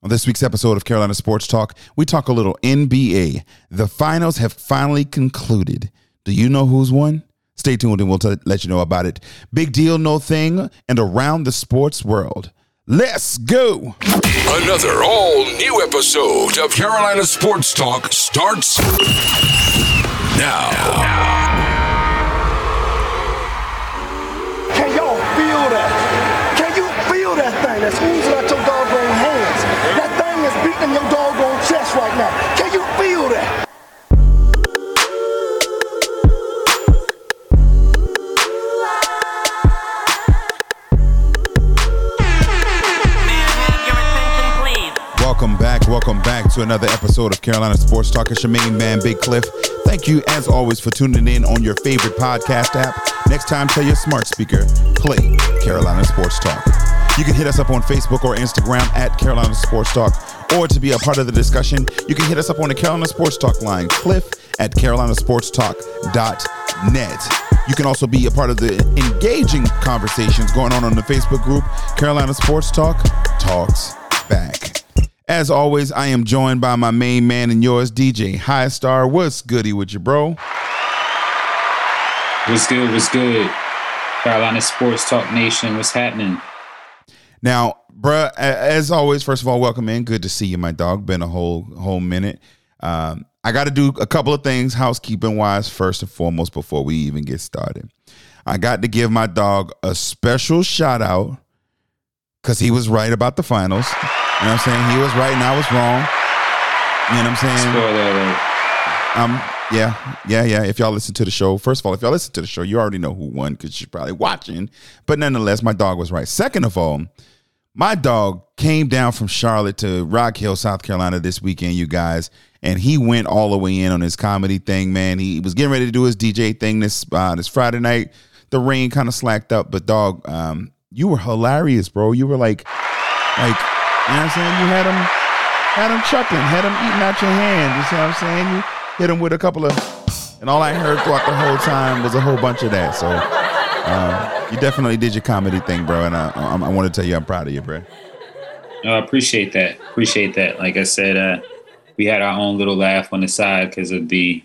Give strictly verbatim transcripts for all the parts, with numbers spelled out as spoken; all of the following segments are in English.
On this week's episode of Carolina Sports Talk, we talk a little N B A. The finals have finally concluded. Do you know who's won? Stay tuned and we'll t- let you know about it. Big deal, no thing, and around the sports world. Let's go. Another all-new episode of Carolina Sports Talk starts now. Can y'all feel that? Can you feel that thing that's oozing out your doggone hands? That thing is beating your doggone chest right now. Can you feel that? Welcome back. Welcome back to another episode of Carolina Sports Talk. It's your main man, Big Cliff. Thank you, as always, for tuning in on your favorite podcast app. Next time, tell your smart speaker, play Carolina Sports Talk. You can hit us up on Facebook or Instagram at Carolina Sports Talk. Or to be a part of the discussion, you can hit us up on the Carolina Sports Talk line, Cliff at carolina sports talk dot net. You can also be a part of the engaging conversations going on on the Facebook group, Carolina Sports Talk Talks Back. As always, I am joined by my main man and yours, D J High Star. What's goody with you, bro? What's good? What's good? Carolina Sports Talk Nation, what's happening? Now, bruh, as always, first of all, welcome in. Good to see you, my dog. Been a whole whole minute. Um, I got to do a couple of things housekeeping wise, first and foremost, before we even get started. I got to give my dog a special shout out because he was right about the finals. You know what I'm saying? He was right and I was wrong. You know what I'm saying? Spoiler alert. Um, yeah, yeah, yeah. If y'all listen to the show, first of all, if y'all listen to the show, you already know who won because you're probably watching. But nonetheless, my dog was right. Second of all, my dog came down from Charlotte to Rock Hill, South Carolina this weekend, you guys, and he went all the way in on his comedy thing, man. He was getting ready to do his D J thing this uh, this Friday night. The rain kind of slacked up, but dog, um, you were hilarious, bro. You were like, like, you know what I'm saying? You had him, had him chuckling, had him eating out your hand. You see what I'm saying? You hit him with a couple of, and all I heard throughout the whole time was a whole bunch of that. So um, you definitely did your comedy thing, bro. And I, I, I want to tell you, I'm proud of you, bro. No, I appreciate that. Appreciate that. Like I said, uh, we had our own little laugh on the side because of the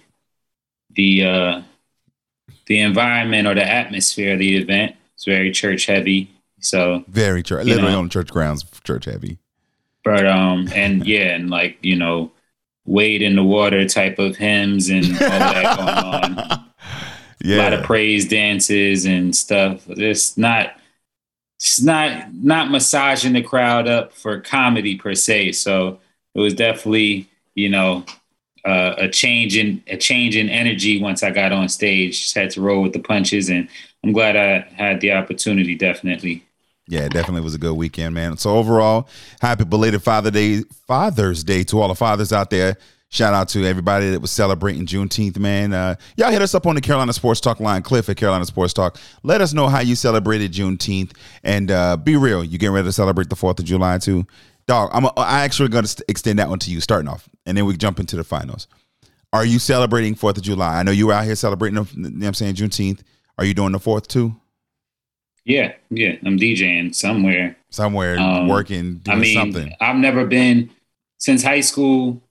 the uh, the environment or the atmosphere of the event. It's very church heavy. So very church, literally know, on church grounds, church heavy. But um, and yeah, and like you know, wade in the water type of hymns and all that going on. Yeah, a lot of praise dances and stuff. It's not, it's not not massaging the crowd up for comedy per se. So it was definitely you know uh, a change in a change in energy once I got on stage. Just had to roll with the punches, and I'm glad I had the opportunity. Definitely. Yeah, it definitely was a good weekend, man. So overall, happy belated Father Day, Father's Day to all the fathers out there. Shout out to everybody that was celebrating Juneteenth, man. Uh, y'all hit us up on the Carolina Sports Talk line, Cliff at Carolina Sports Talk. Let us know how you celebrated Juneteenth, and uh, be real. You getting ready to celebrate the fourth of July too, dog? I'm a, I actually going to extend that one to you, starting off, and then we jump into the finals. Are you celebrating fourth of July? I know you were out here celebrating. You know what I'm saying, Juneteenth. Are you doing the fourth too? Yeah, yeah. I'm DJing somewhere. Somewhere, um, working, doing I mean, something. I've never been, since high school.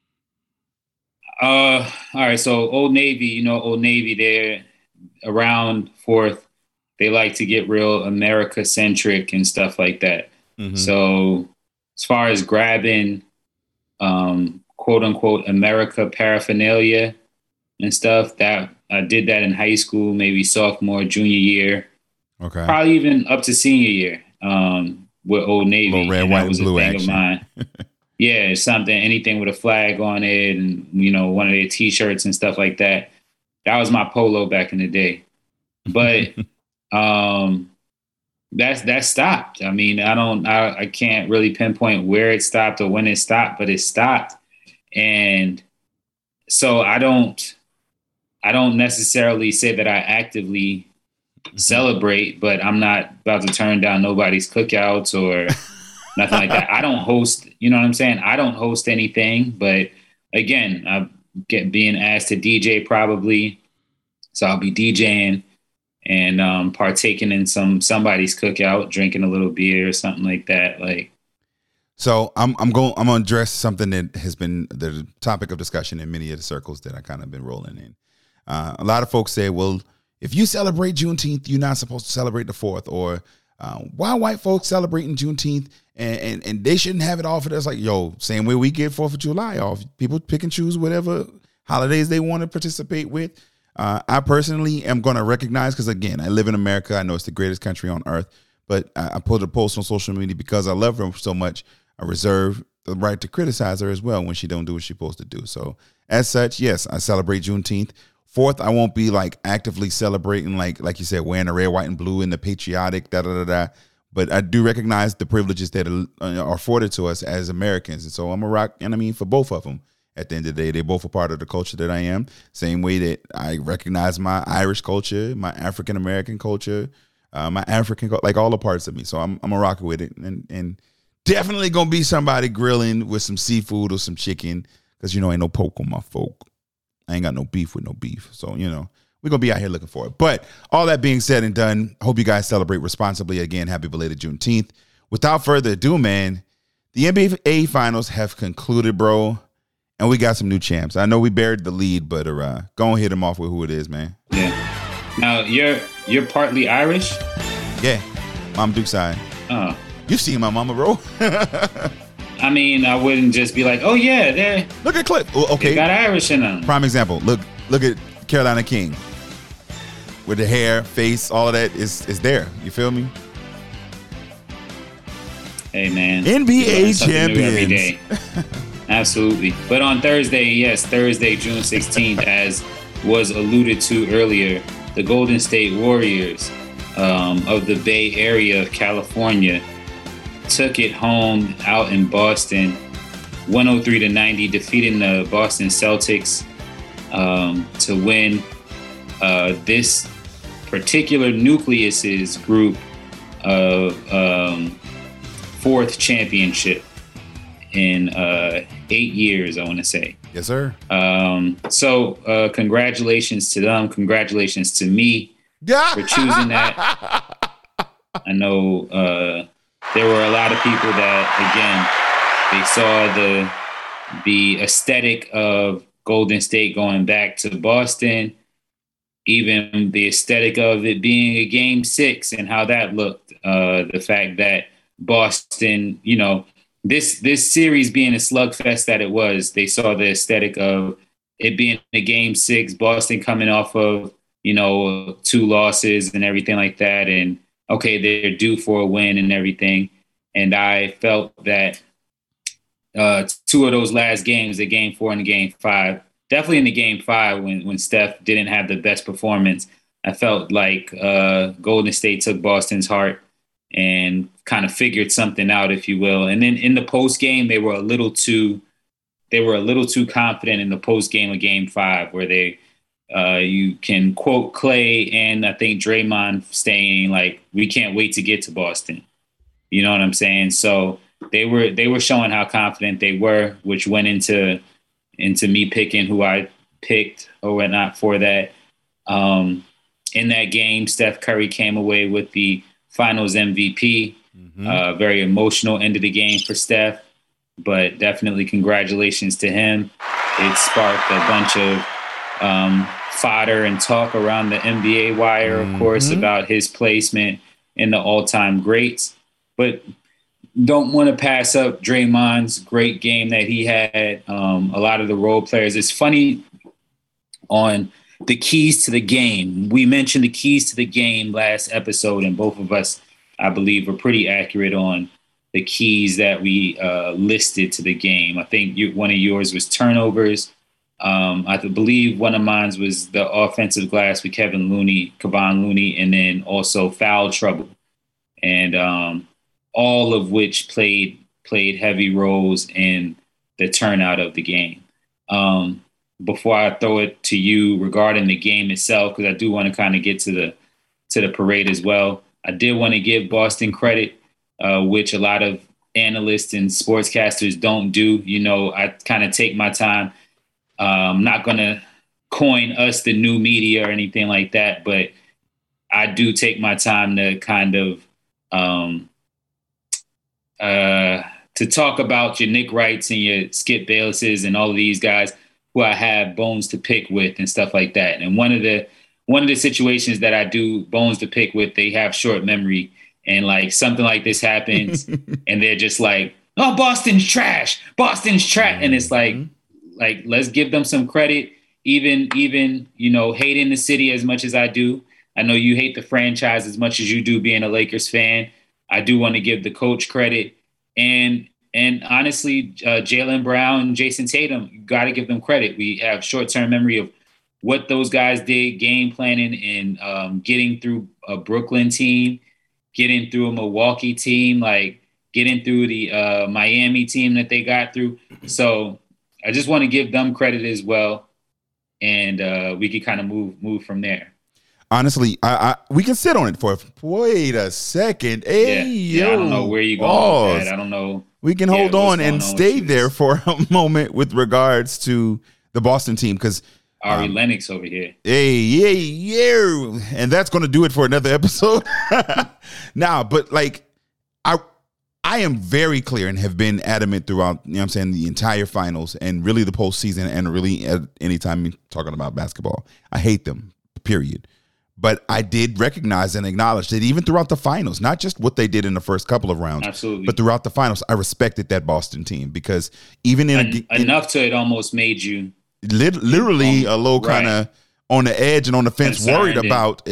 Uh, all right, so Old Navy, you know, Old Navy there around fourth, they like to get real America-centric and stuff like that. Mm-hmm. So as far as grabbing, um, quote-unquote, America paraphernalia and stuff, that I did that in high school, maybe sophomore, junior year. Okay. Probably even up to senior year um, with Old Navy. Little red, white, and blue thing action. Of mine. Yeah, something, anything with a flag on it and, you know, one of their T-shirts and stuff like that. That was my polo back in the day. But um, that's that stopped. I mean, I don't, I, I can't really pinpoint where it stopped or when it stopped, but it stopped. And so I don't, I don't necessarily say that I actively celebrate, but I'm not about to turn down nobody's cookouts or nothing like that. I don't host, you know what I'm saying? I don't host anything, but again, I get being asked to D J probably. So I'll be DJing and um, partaking in some somebody's cookout, drinking a little beer or something like that. Like, So I'm I'm going I'm going to address something that has been the topic of discussion in many of the circles that I kind of been rolling in. Uh, a lot of folks say, well, if you celebrate Juneteenth, you're not supposed to celebrate the fourth, or uh, why white folks celebrating Juneteenth and, and and they shouldn't have it off of us. Like, yo, same way we get Fourth of July off. People pick and choose whatever holidays they want to participate with. Uh, I personally am going to recognize, because again, I live in America. I know it's the greatest country on earth, but I, I put a post on social media because I love her so much. I reserve the right to criticize her as well when she don't do what she's supposed to do. So as such, yes, I celebrate Juneteenth. Fourth, I won't be like actively celebrating, like like you said, wearing the red, white, and blue and the patriotic, da da da da. But I do recognize the privileges that are, are afforded to us as Americans. And so I'm a rock, and I mean, for both of them. At the end of the day, they both are part of the culture that I am. Same way that I recognize my Irish culture, my African American culture, uh, my African, like all the parts of me. So I'm I'm a rocker with it, and and. Definitely gonna be somebody grilling with some seafood or some chicken, because you know ain't no poke on my folk. I ain't got no beef with no beef, so you know we're gonna be out here looking for it. But all that being said and done, hope you guys celebrate responsibly. Again, happy belated Juneteenth. Without further ado, man, the N B A Finals have concluded, bro, and we got some new champs. I know we buried the lead, but uh, go and hit them off with who it is, man. Yeah. Now you're you're partly Irish. Yeah, Mom Duke's side. Oh. You've seen my mama, bro. I mean, I wouldn't just be like, oh, yeah, they look at Clip. Okay. They got Irish in them. Prime example. Look look at Carolina King. With the hair, face, all of that is, is there. You feel me? Hey, man. N B A champions. Every day. Absolutely. But on Thursday, yes, Thursday, June sixteenth, as was alluded to earlier, the Golden State Warriors um, of the Bay Area of California took it home out in Boston, one oh three to ninety, defeating the Boston Celtics um, to win uh, this particular nucleus's group of um, fourth championship in uh, eight years, I want to say. Yes, sir. Um, so uh, congratulations to them. Congratulations to me for choosing that. I know uh, there were a lot of people that, again, they saw the the aesthetic of Golden State going back to Boston, even the aesthetic of it being a game six and how that looked. Uh, the fact that Boston, you know, this this series being a slugfest that it was, they saw the aesthetic of it being a game six, Boston coming off of, you know, two losses and everything like that. And okay, they're due for a win and everything. And I felt that uh, two of those last games, the game four and the game five, definitely in the game five when, when Steph didn't have the best performance, I felt like uh, Golden State took Boston's heart and kind of figured something out, if you will. And then in the post game, they were a little too, they were a little too confident in the post game of game five, where they, uh, you can quote Clay and I think Draymond saying like, we can't wait to get to Boston. You know what I'm saying? So they were they were showing how confident they were, which went into into me picking who I picked or whatnot for that. Um, in that game, Steph Curry came away with the Finals M V P. Mm-hmm. Uh, very emotional end of the game for Steph, but definitely congratulations to him. It sparked a bunch of um, fodder and talk around the N B A wire, of mm-hmm. course, about his placement in the all-time greats. But don't want to pass up Draymond's great game that he had. Um, a lot of the role players. It's funny on the keys to the game. We mentioned the keys to the game last episode, and both of us, I believe, were pretty accurate on the keys that we uh, listed to the game. I think you, one of yours was turnovers. Um, I believe one of mine was the offensive glass with Kevin Looney, Kevon Looney, and then also foul trouble. And um, all of which played played heavy roles in the turnout of the game. Um, before I throw it to you regarding the game itself, because I do want to kind of get to the to the parade as well, I did want to give Boston credit, uh, which a lot of analysts and sportscasters don't do. You know, I kind of take my time. Uh, I'm not going to coin us the new media or anything like that, but I do take my time to kind of um, Uh, to talk about your Nick Wrights and your Skip Baylesses and all of these guys who I have bones to pick with and stuff like that. And one of the one of the situations that I do bones to pick with, they have short memory, and like something like this happens, and they're just like, "Oh, Boston's trash. Boston's trash," and it's like, like let's give them some credit. Even even you know, hating the city as much as I do, I know you hate the franchise as much as you do being a Lakers fan. I do want to give the coach credit. And and honestly, uh, Jaylen Brown and Jason Tatum, you got to give them credit. We have short-term memory of what those guys did, game planning and um, getting through a Brooklyn team, getting through a Milwaukee team, like getting through the uh, Miami team that they got through. So I just want to give them credit as well. And uh, we could kind of move move from there. Honestly, I, I we can sit on it for. Wait a second, hey yeah, yo, yeah, I don't know where you going with that. I don't know. We can yeah, hold on and on stay there for a moment with regards to the Boston team because Ari um, Lennox over here. Hey, yeah, yeah, and that's going to do it for another episode. Now, but like, I I am very clear and have been adamant throughout. You know, what I'm saying the entire finals and really the postseason and really at any time you're talking about basketball, I hate them. Period. But I did recognize and acknowledge that even throughout the finals, not just what they did in the first couple of rounds, absolutely, but throughout the finals, I respected that Boston team because even in, En- a, in enough to it almost made you lit- literally a little kind of right. on the edge and on the fence, concerned worried about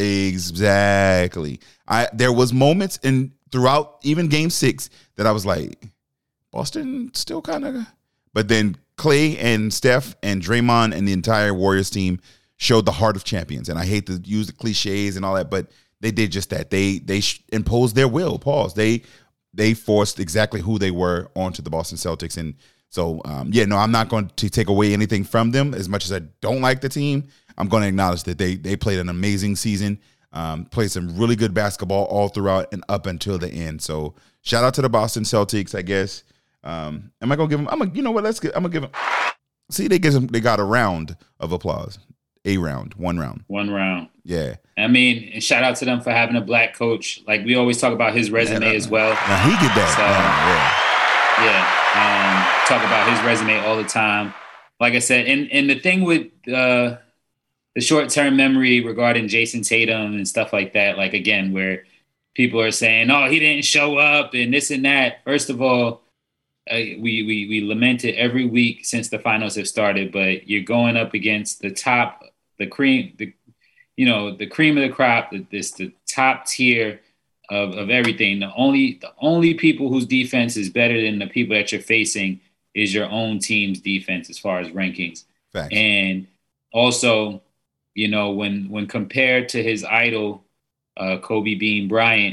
exactly. I there was moments in throughout even Game Six that I was like, Boston still kind of, but then Clay and Steph and Draymond and the entire Warriors team showed the heart of champions. And I hate to use the cliches and all that, but they did just that. They they imposed their will. Pause. They they forced exactly who they were onto the Boston Celtics. And so, um, yeah, no, I'm not going to take away anything from them. As much as I don't like the team, I'm going to acknowledge that they they played an amazing season, um, played some really good basketball all throughout and up until the end. So shout out to the Boston Celtics, I guess. Um, am I going to give them? I'm gonna, you know what? Let's get. I'm going to give them. See, they get them, they got a round of applause. A round, one round. One round. Yeah. I mean, and shout out to them for having a black coach. Like, we always talk about his resume yeah, as well. Now, he did that. So, yeah. yeah. Um, talk about his resume all the time. Like I said, and, and the thing with uh, the short-term memory regarding Jason Tatum and stuff like that, like, again, where people are saying, oh, he didn't show up and this and that. First of all, Uh, we, we we lament it every week since the finals have started, but you're going up against the top, the cream, the you know the cream of the crop, the, this the top tier of, of everything. The only the only people whose defense is better than the people that you're facing is your own team's defense as far as rankings. Facts. And also, you know, when when compared to his idol, uh, Kobe Bean Bryant,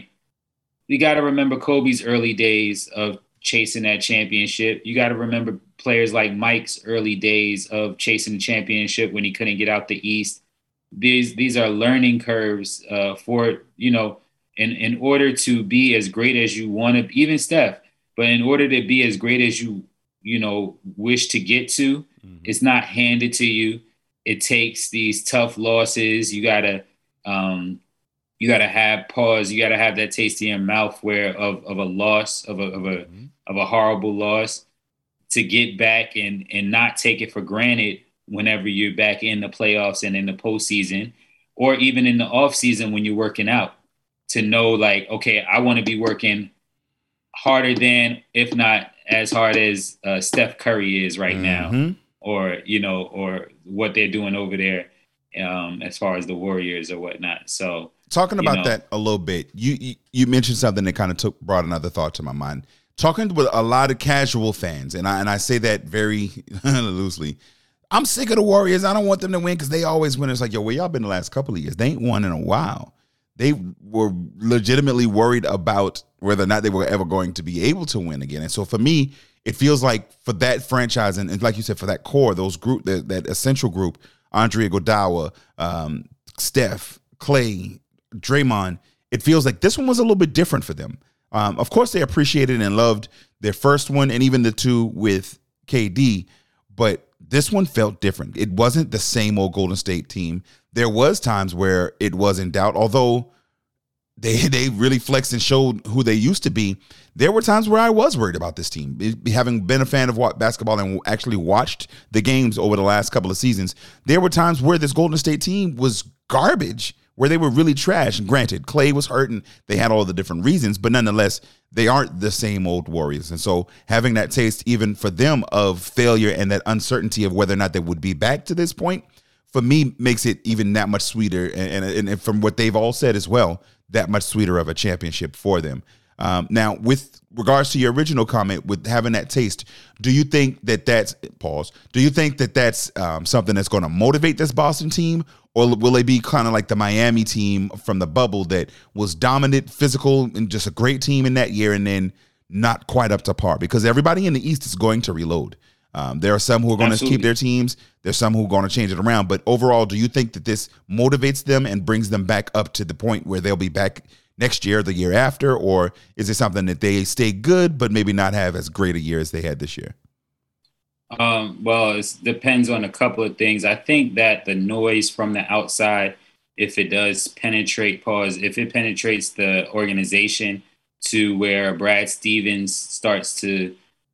we got to remember Kobe's early days of chasing that championship. You got to remember players like Mike's early days of chasing the championship when he couldn't get out the East. These these are learning curves uh, for, you know, in, in order to be as great as you want to, even Steph, but in order to be as great as you, you know, wish to get to, mm-hmm. It's not handed to you. It takes these tough losses. You got to, um, you got to have pause. You got to have that taste in your mouth where of, of a loss, of a, of a, mm-hmm. of a horrible loss, to get back and, and not take it for granted whenever you're back in the playoffs and in the postseason, or even in the off season when you're working out, to know like, okay, I want to be working harder than, if not as hard as uh, Steph Curry is right mm-hmm. now, or, you know, or what they're doing over there um, as far as the Warriors or whatnot. So, talking about you know, that a little bit, you, you you mentioned something that kind of took brought another thought to my mind. Talking with a lot of casual fans, and I and I say that very loosely. I'm sick of the Warriors. I don't want them to win because they always win. It's like, yo, where y'all been the last couple of years? They ain't won in a while. They were legitimately worried about whether or not they were ever going to be able to win again. And so for me, it feels like for that franchise, and, and like you said, for that core, those group, that, that essential group, Andre Iguodala, um, Steph, Clay, Draymond, it feels like this one was a little bit different for them. Um, of course, they appreciated and loved their first one and even the two with K D, but this one felt different. It wasn't the same old Golden State team. There was times where it was in doubt, although they they really flexed and showed who they used to be. There were times where I was worried about this team. It, having been a fan of basketball and actually watched the games over the last couple of seasons, there were times where this Golden State team was garbage, where they were really trash. And granted, Clay was hurt and they had all the different reasons, but nonetheless, they aren't the same old Warriors. And so having that taste even for them of failure and that uncertainty of whether or not they would be back to this point, for me, makes it even that much sweeter. And, and, and from what they've all said as well, that much sweeter of a championship for them. Um, now, with regards to your original comment with having that taste, do you think that that's, pause, do you think that that's um, something that's going to motivate this Boston team? Or will they be kind of like the Miami team from the bubble that was dominant, physical, and just a great team in that year and then not quite up to par? Because everybody in the East is going to reload. Um, there are some who are going Absolutely. to keep their teams. There's some who are going to change it around. But overall, do you think that this motivates them and brings them back up to the point where they'll be back next year or the year after? Or is it something that they stay good but maybe not have as great a year as they had this year? Um, well, it depends on a couple of things. I think that the noise from the outside, if it does penetrate, pause, if it penetrates the organization to where Brad Stevens starts to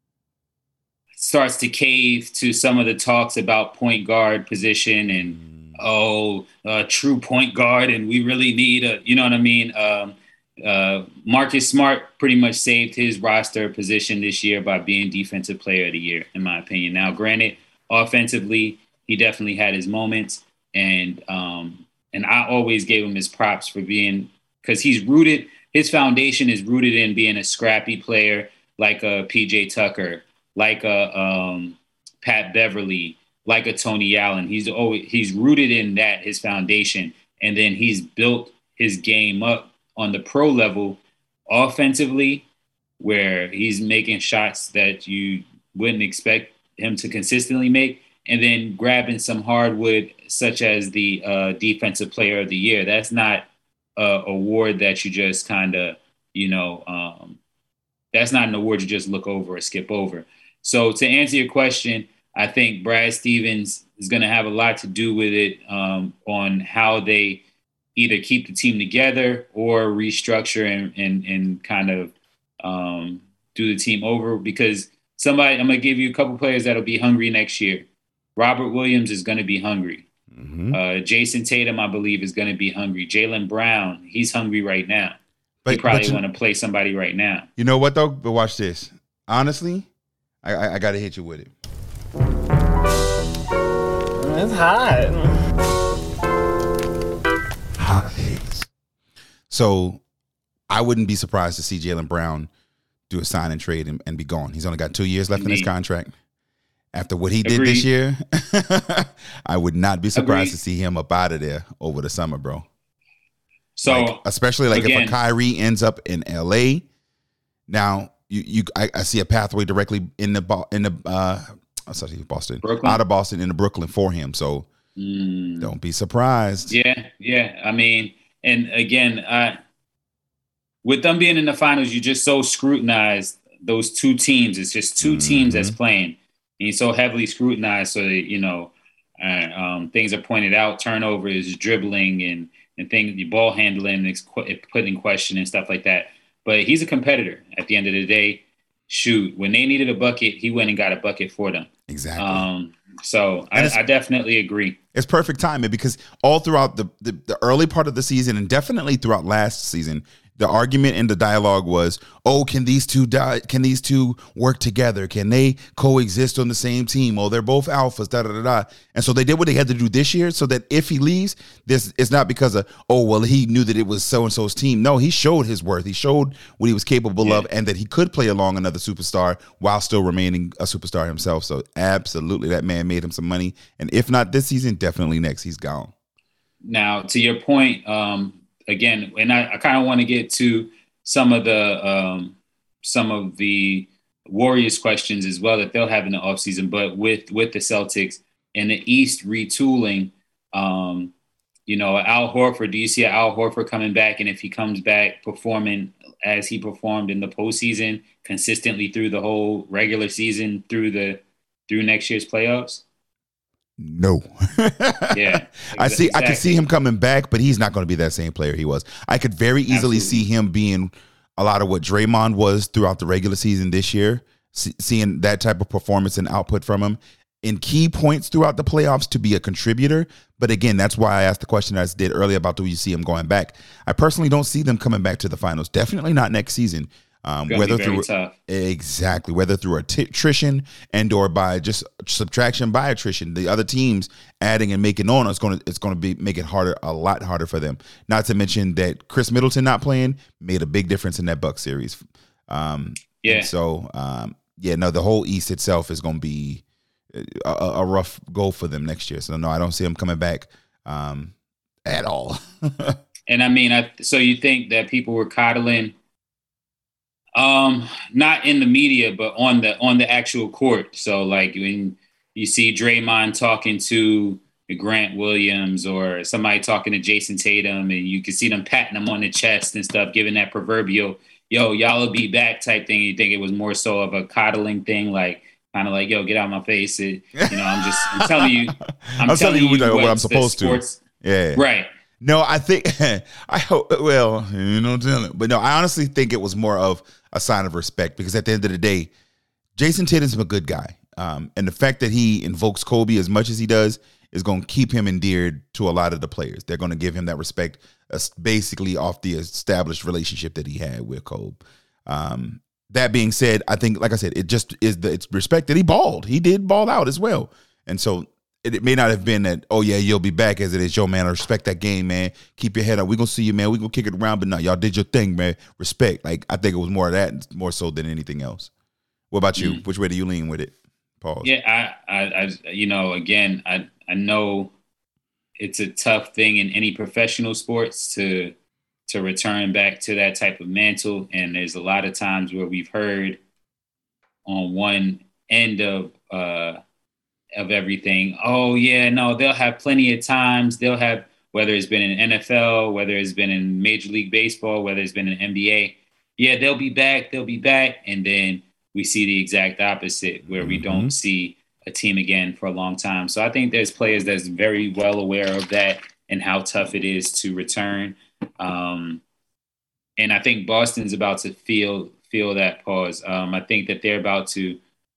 starts to cave to some of the talks about point guard position and, oh, uh, true point guard, and we really need a, you know what I mean? Um, uh, Marcus Smart pretty much saved his roster position this year by being defensive player of the year, in my opinion. Now, granted, offensively, he definitely had his moments, and um, and I always gave him his props for being, because he's rooted, his foundation is rooted in being a scrappy player like a P J Tucker, like a um, Pat Beverly, like a Tony Allen. He's always, he's rooted in that, his foundation, and then he's built his game up on the pro level offensively, where he's making shots that you wouldn't expect him to consistently make, and then grabbing some hardwood such as the uh, defensive player of the year. That's not a award that you just kind of, you know, um, that's not an award you just look over or skip over. So to answer your question, I think Brad Stevens is going to have a lot to do with it um, on how they either keep the team together or restructure and and, and kind of um, do the team over. Because somebody, I'm going to give you a couple players that'll be hungry next year. Robert Williams is going to be hungry. Mm-hmm. Uh, Jason Tatum, I believe, is going to be hungry. Jaylen Brown, he's hungry right now. But, he probably want to play somebody right now. You know what, though? But watch this. Honestly, I, I, I got to hit you with it. It's hot. Hot takes. So I wouldn't be surprised to see Jaylen Brown do a sign and trade and, and be gone. He's only got two years left Indeed. in his contract. After what he did Agreed. this year, I would not be surprised Agreed. to see him up out of there over the summer, bro. So, like, especially like again, if a Kyrie ends up in L A, now you you I, I see a pathway directly in the in the uh, I'm sorry, Boston, Brooklyn? out of Boston into Brooklyn for him. So mm. don't be surprised. Yeah, yeah. I mean, and again, I, with them being in the finals, you just so scrutinized those two teams. It's just two mm-hmm. teams that's playing. And he's so heavily scrutinized, so that, you know, uh, um, things are pointed out, turnovers, dribbling, and and things, the ball handling, it's put in question and stuff like that. But he's a competitor. At the end of the day, shoot, when they needed a bucket, he went and got a bucket for them. Exactly. Um, so I, I definitely agree. It's perfect timing because all throughout the, the the early part of the season and definitely throughout last season, the argument and the dialogue was, oh, can these two die? Can these two work together? Can they coexist on the same team? Oh, they're both alphas, da da da da. And so they did what they had to do this year, so that if he leaves, this it's not because of, oh, well, he knew that it was so and so's team. No, he showed his worth. He showed what he was capable yeah. of, and that he could play along another superstar while still remaining a superstar himself. So absolutely, that man made him some money. And if not this season, definitely next. He's gone. Now, to your point. Um, Again, and I, I kind of want to get to some of the um, some of the Warriors questions as well that they'll have in the offseason. But with with the Celtics and the East retooling, um, you know, Al Horford, do you see Al Horford coming back? And if he comes back performing as he performed in the postseason consistently through the whole regular season, through the through next year's playoffs? No. Yeah, I see. exactly. I can see him coming back, but he's not going to be that same player he was. I could very easily Absolutely. see him being a lot of what Draymond was throughout the regular season this year, see, seeing that type of performance and output from him in key points throughout the playoffs to be a contributor. But again, that's why I asked the question I did earlier about do you see him going back? I personally don't see them coming back to the finals. Definitely not next season. Um, whether be very through tough. exactly whether through att- attrition and or by just subtraction by attrition, the other teams adding and making on it's going to it's going to be make it harder, a lot harder for them. Not to mention that Chris Middleton not playing made a big difference in that Bucks series. Um, Yeah. and so um, yeah, no, the whole East itself is going to be a, a rough go for them next year. So no, I don't see them coming back um, at all. And I mean, I, so you think that people were coddling, um, not in the media, but on the on the actual court. So like when you see Draymond talking to Grant Williams or somebody talking to Jason Tatum, and you can see them patting them on the chest and stuff, giving that proverbial "yo, y'all will be back" type thing. You think it was more so of a coddling thing, like kind of like, "Yo, get out of my face." It, you know, I'm just I'm telling you, I'm, I'm telling you what, what I'm the supposed sports, to. Yeah, right. No, I think I hope. Well, you know, but no, I honestly think it was more of a sign of respect because at the end of the day, Jason Tatum's a good guy, um, and the fact that he invokes Kobe as much as he does is going to keep him endeared to a lot of the players. They're going to give him that respect, uh, basically off the established relationship that he had with Kobe. Um, that being said, I think, like I said, it just is the it's respect that he balled. He did ball out as well, and so. It, it may not have been that, oh, yeah, you'll be back as it is. Yo, man, I respect that game, man. Keep your head up. We're going to see you, man. We're going to kick it around. But no, y'all did your thing, man. Respect. Like, I think it was more of that, more so than anything else. What about you? Mm. Which way do you lean with it? Pause. Yeah, I, I, I, you know, again, I, I know it's a tough thing in any professional sports to, to return back to that type of mantle. And there's a lot of times where we've heard on one end of, uh, of everything. Oh yeah, no, they'll have plenty of times. They'll have, whether it's been in N F L, whether it's been in Major League Baseball, whether it's been in N B A. Yeah, they'll be back. They'll be back. And then we see the exact opposite where we mm-hmm. don't see a team again for a long time. So I think there's players that's very well aware of that and how tough it is to return. Um, and I think Boston's about to feel, feel that pause. Um, I think that they're about to,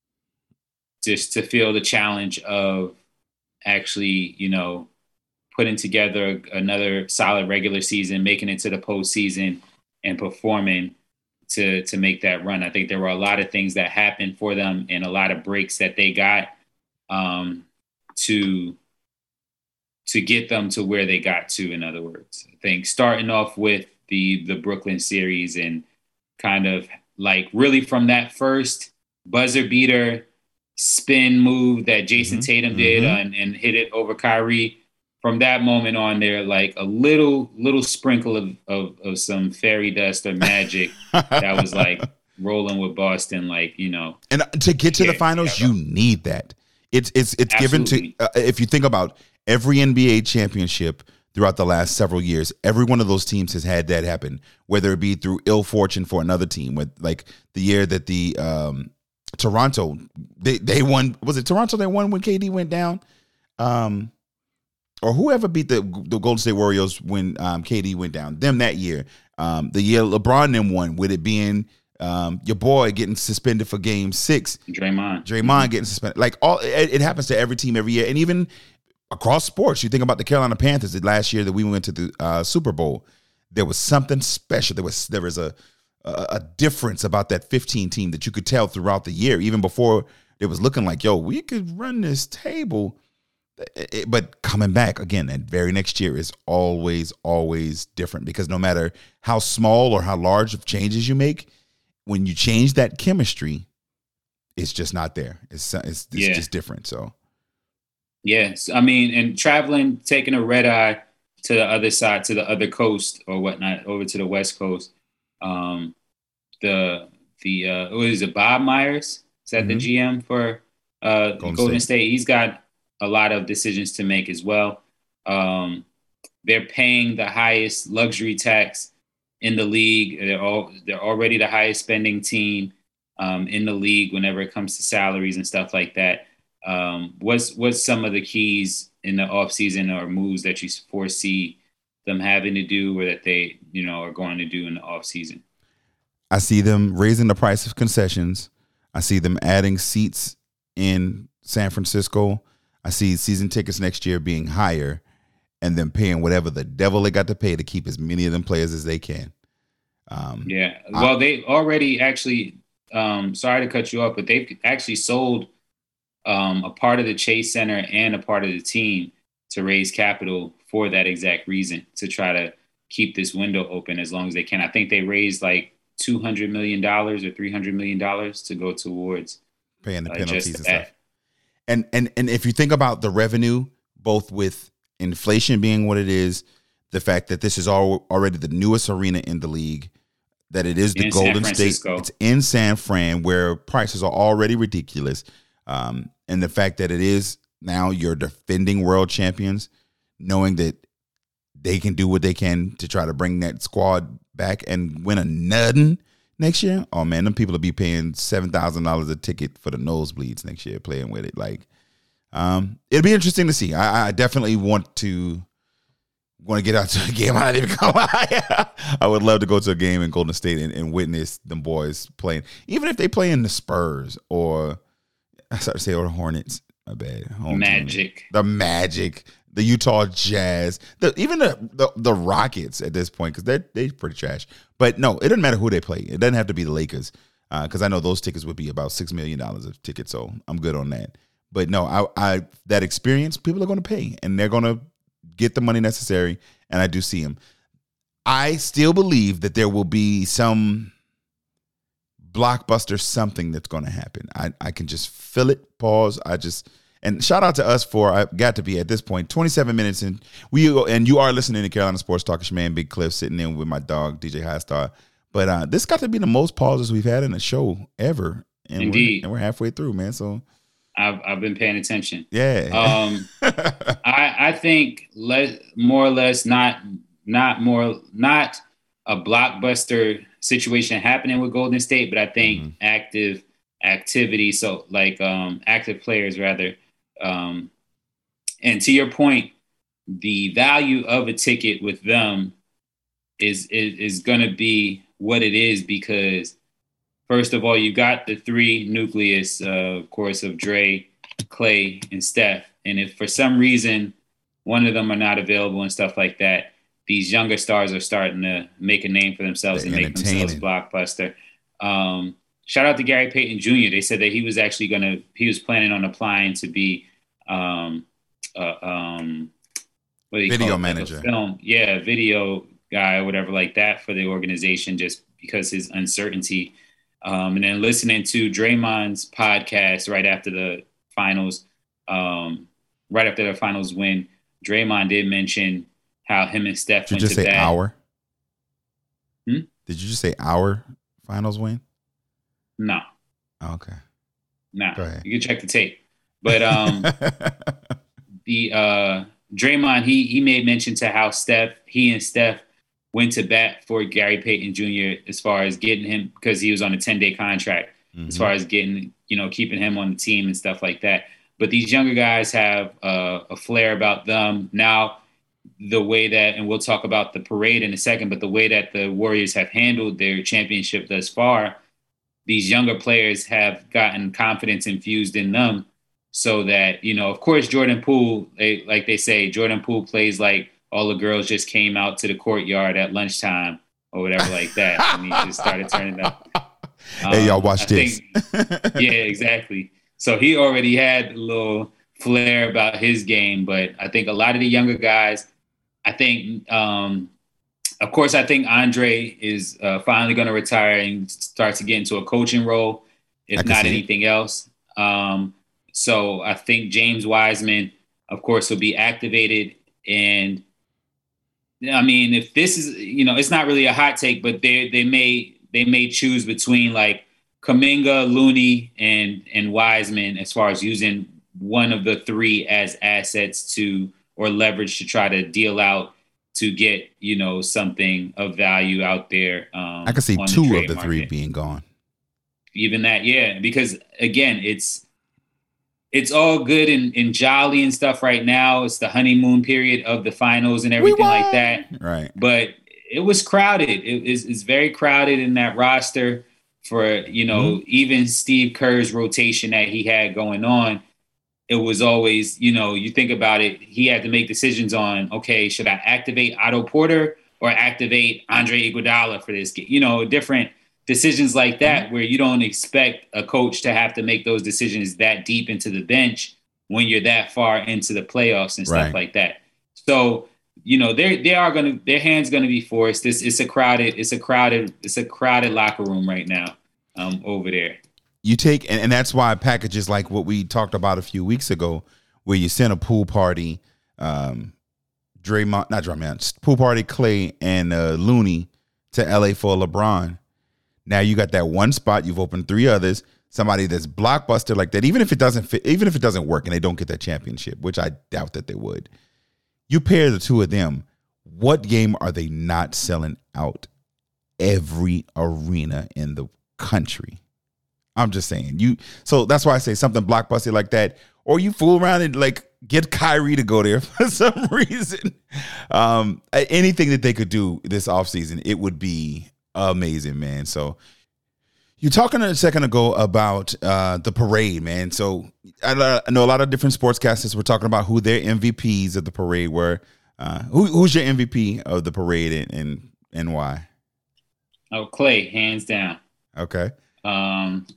just to feel the challenge of actually, you know, putting together another solid regular season, making it to the postseason and performing to, to make that run. I think there were a lot of things that happened for them and a lot of breaks that they got um, to, to get them to where they got to, in other words. I think starting off with the, the Brooklyn series and kind of like really from that first buzzer beater spin move that Jason mm-hmm. Tatum did mm-hmm. and, and hit it over Kyrie. From that moment on there, like a little, little sprinkle of, of, of some fairy dust or magic that was like rolling with Boston, like, you know. And to get to yeah, the finals, yeah, you need that. It's, it's, it's given to, uh, if you think about every N B A championship throughout the last several years, every one of those teams has had that happen, whether it be through ill fortune for another team, with like the year that the, um, Toronto, they they won. Was it Toronto that won when K D went down? Um, or whoever beat the the Golden State Warriors when um, K D went down? Them that year. Um, the year LeBron then won, with it being um, your boy getting suspended for Game Six. Draymond. Draymond mm-hmm. getting suspended. Like all, it, it happens to every team every year, and even across sports. You think about the Carolina Panthers. The last year that we went to the uh, Super Bowl, there was something special. There was there was a a difference about that fifteen team that you could tell throughout the year, even before it was looking like, yo, we could run this table. But coming back again, that very next year is always, always different, because no matter how small or how large of changes you make, when you change that chemistry, it's just not there. It's it's, it's yeah. just different. So, yes, I mean, and traveling, taking a red eye to the other side, to the other coast or whatnot, over to the West Coast. Um, the the uh, what is it? Bob Myers, is that mm-hmm. the G M for uh, Golden, Golden State. State? He's got a lot of decisions to make as well. Um, they're paying the highest luxury tax in the league. They're all they're already the highest spending team um, in the league whenever it comes to salaries and stuff like that. Um, what's what's some of the keys in the offseason or moves that you foresee them having to do or that they, you know, are going to do in the offseason? I see them raising the price of concessions. I see them adding seats in San Francisco. I see season tickets next year being higher and then paying whatever the devil they got to pay to keep as many of them players as they can. Um, yeah. Well, I, they already actually, um, sorry to cut you off, but they've actually sold um, a part of the Chase Center and a part of the team to raise capital for that exact reason, to try to keep this window open as long as they can. I think they raised like two hundred million dollars or three hundred million dollars to go towards paying the uh, penalties and that. stuff. And, and, and if you think about the revenue, both with inflation being what it is, the fact that this is all, already the newest arena in the league, that it is the in Golden State, it's in San Fran where prices are already ridiculous. Um, and the fact that it is now your defending world champions, knowing that they can do what they can to try to bring that squad back and win a nothing next year. Oh man, them people will be paying seven thousand dollars a ticket for the nosebleeds next year playing with it. Like, um, it'll be interesting to see. I, I definitely want to want to get out to a game. I'm not even gonna lie. I would love to go to a game in Golden State and, and witness them boys playing, even if they play in the Spurs or I started to say or the Hornets. My bad. Home Magic. Team. The Magic. The Utah Jazz, the, even the, the the Rockets at this point, because they're they pretty trash. But no, it doesn't matter who they play. It doesn't have to be the Lakers, because uh, I know those tickets would be about six million dollars a ticket. So I'm good on that. But no, I, I that experience people are going to pay, and they're going to get the money necessary. And I do see them. I still believe that there will be some blockbuster something that's going to happen. I I can just feel it. Pause. I just. And shout out to us for, I got to be at this point, twenty-seven minutes in. We and you are listening to Carolina Sports Talk. It's your man, Big Cliff, sitting in with my dog, D J Highstar. But uh, this got to be the most pauses we've had in a show ever. And Indeed. We're, and we're halfway through, man. So I've I've been paying attention. Yeah. Um, I I think let more or less not not more not a blockbuster situation happening with Golden State, but I think mm-hmm. active activity. So like um, active players rather. Um, and to your point, the value of a ticket with them is is, is going to be what it is because, first of all, you got the three nucleus, uh, of course, of Dre, Clay, and Steph. And if for some reason one of them are not available and stuff like that, these younger stars are starting to make a name for themselves They're and make themselves blockbuster. Um, Shout out to Gary Payton Junior They said that he was actually going to, he was planning on applying to be um, uh, um, what do you video call it? manager. Like a film, yeah, video guy or whatever like that for the organization just because his uncertainty. Um, and then listening to Draymond's podcast right after the finals, um, right after the finals win, Draymond did mention how him and Steph Did went you just to say bed. our? Hmm? Did you just say our finals win? No. Okay. No. Nah. You can check the tape. But um, the uh, Draymond, he he made mention to how Steph, he and Steph went to bat for Gary Payton Junior as far as getting him, because he was on a ten-day contract, mm-hmm. as far as getting, you know, keeping him on the team and stuff like that. But these younger guys have uh, a flair about them. Now, the way that, and we'll talk about the parade in a second, but the way that the Warriors have handled their championship thus far, these younger players have gotten confidence infused in them so that, you know, of course, Jordan Poole, they, like they say, Jordan Poole plays like all the girls just came out to the courtyard at lunchtime or whatever like that. And he just started turning up. Um, hey, y'all watch I this. Think, yeah, exactly. So he already had a little flair about his game, but I think a lot of the younger guys, I think, um, of course, I think Andre is uh, finally going to retire and start to get into a coaching role, if not anything it. else. Um, so I think James Wiseman, of course, will be activated. And I mean, if this is, you know, it's not really a hot take, but they they may they may choose between like Kuminga, Looney, and and Wiseman as far as using one of the three as assets to or leverage to try to deal out to get, you know, something of value out there. Um, I can see on two the of the market. three being gone. Even that, yeah, because again, it's it's all good and, and jolly and stuff right now. It's the honeymoon period of the finals and everything like that. Right. But it was crowded. It is it's very crowded in that roster for, you know, mm-hmm. even Steve Kerr's rotation that he had going on. It was always, you know, you think about it, he had to make decisions on, okay, should I activate Otto Porter or activate Andre Iguodala for this game? You know, different decisions like that, where you don't expect a coach to have to make those decisions that deep into the bench when you're that far into the playoffs and stuff right. like that. So, you know, they they are gonna their hands gonna be forced. This it's a crowded, it's a crowded, it's a crowded locker room right now um, over there. You take and, and that's why packages like what we talked about a few weeks ago, where you send a pool party, um, Draymond, not Draymond, pool party Clay and uh, Looney to L A for LeBron. Now you got that one spot. You've opened three others. Somebody that's blockbuster like that, even if it doesn't fit, even if it doesn't work and they don't get that championship, which I doubt that they would. You pair the two of them. What game are they not selling out every arena in the country? I'm just saying. You. So that's why I say something blockbuster like that, or you fool around and like get Kyrie to go there for some reason. Um, anything that they could do this offseason, it would be amazing, man. So you're talking a second ago about uh, the parade, man. So I, I know a lot of different sportscasters were talking about who their M V Ps of the parade were. Uh, who, who's your M V P of the parade and, and and why? Oh, Clay, hands down. Okay. Um,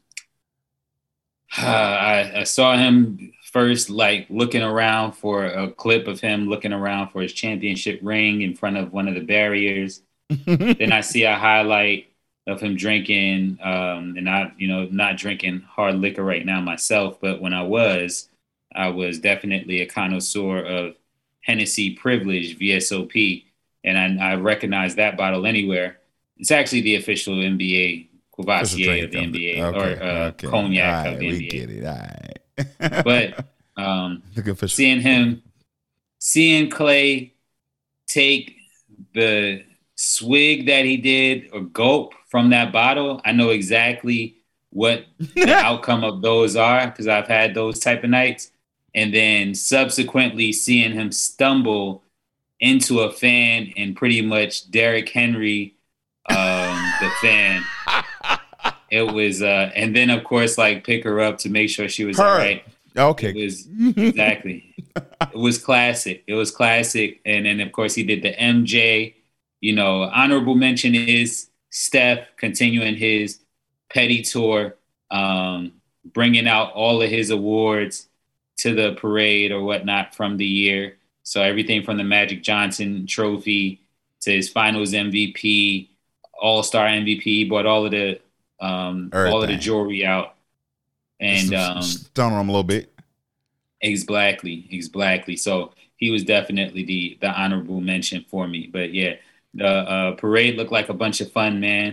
I, I saw him first, like looking around for a clip of him looking around for his championship ring in front of one of the barriers. Then I see a highlight of him drinking, um, and I, you know, not drinking hard liquor right now myself, but when I was, I was definitely a connoisseur of Hennessy Privilege, V S O P, and I, I recognize that bottle anywhere. It's actually the official N B A Courvoisier of the N B A, okay, or uh, okay. cognac right, of the N B A. We get it, all right. But um, seeing him, seeing Clay take the swig that he did or gulp from that bottle, I know exactly what the outcome of those are because I've had those type of nights. And then subsequently seeing him stumble into a fan and pretty much Derrick Henry, um, the fan. It was, uh, and then of course, like pick her up to make sure she was her. all right. Okay. It was exactly. It was classic. It was classic. And then of course he did the M J. You know, honorable mention is Steph continuing his petty tour, um, bringing out all of his awards to the parade or whatnot from the year. So everything from the Magic Johnson trophy to his finals M V P, all-star M V P, brought all of the um, all of the jewelry out. And um, stun on him a little bit. Exactly, exactly. So he was definitely the the honorable mention for me. But yeah, the uh, parade looked like a bunch of fun, man.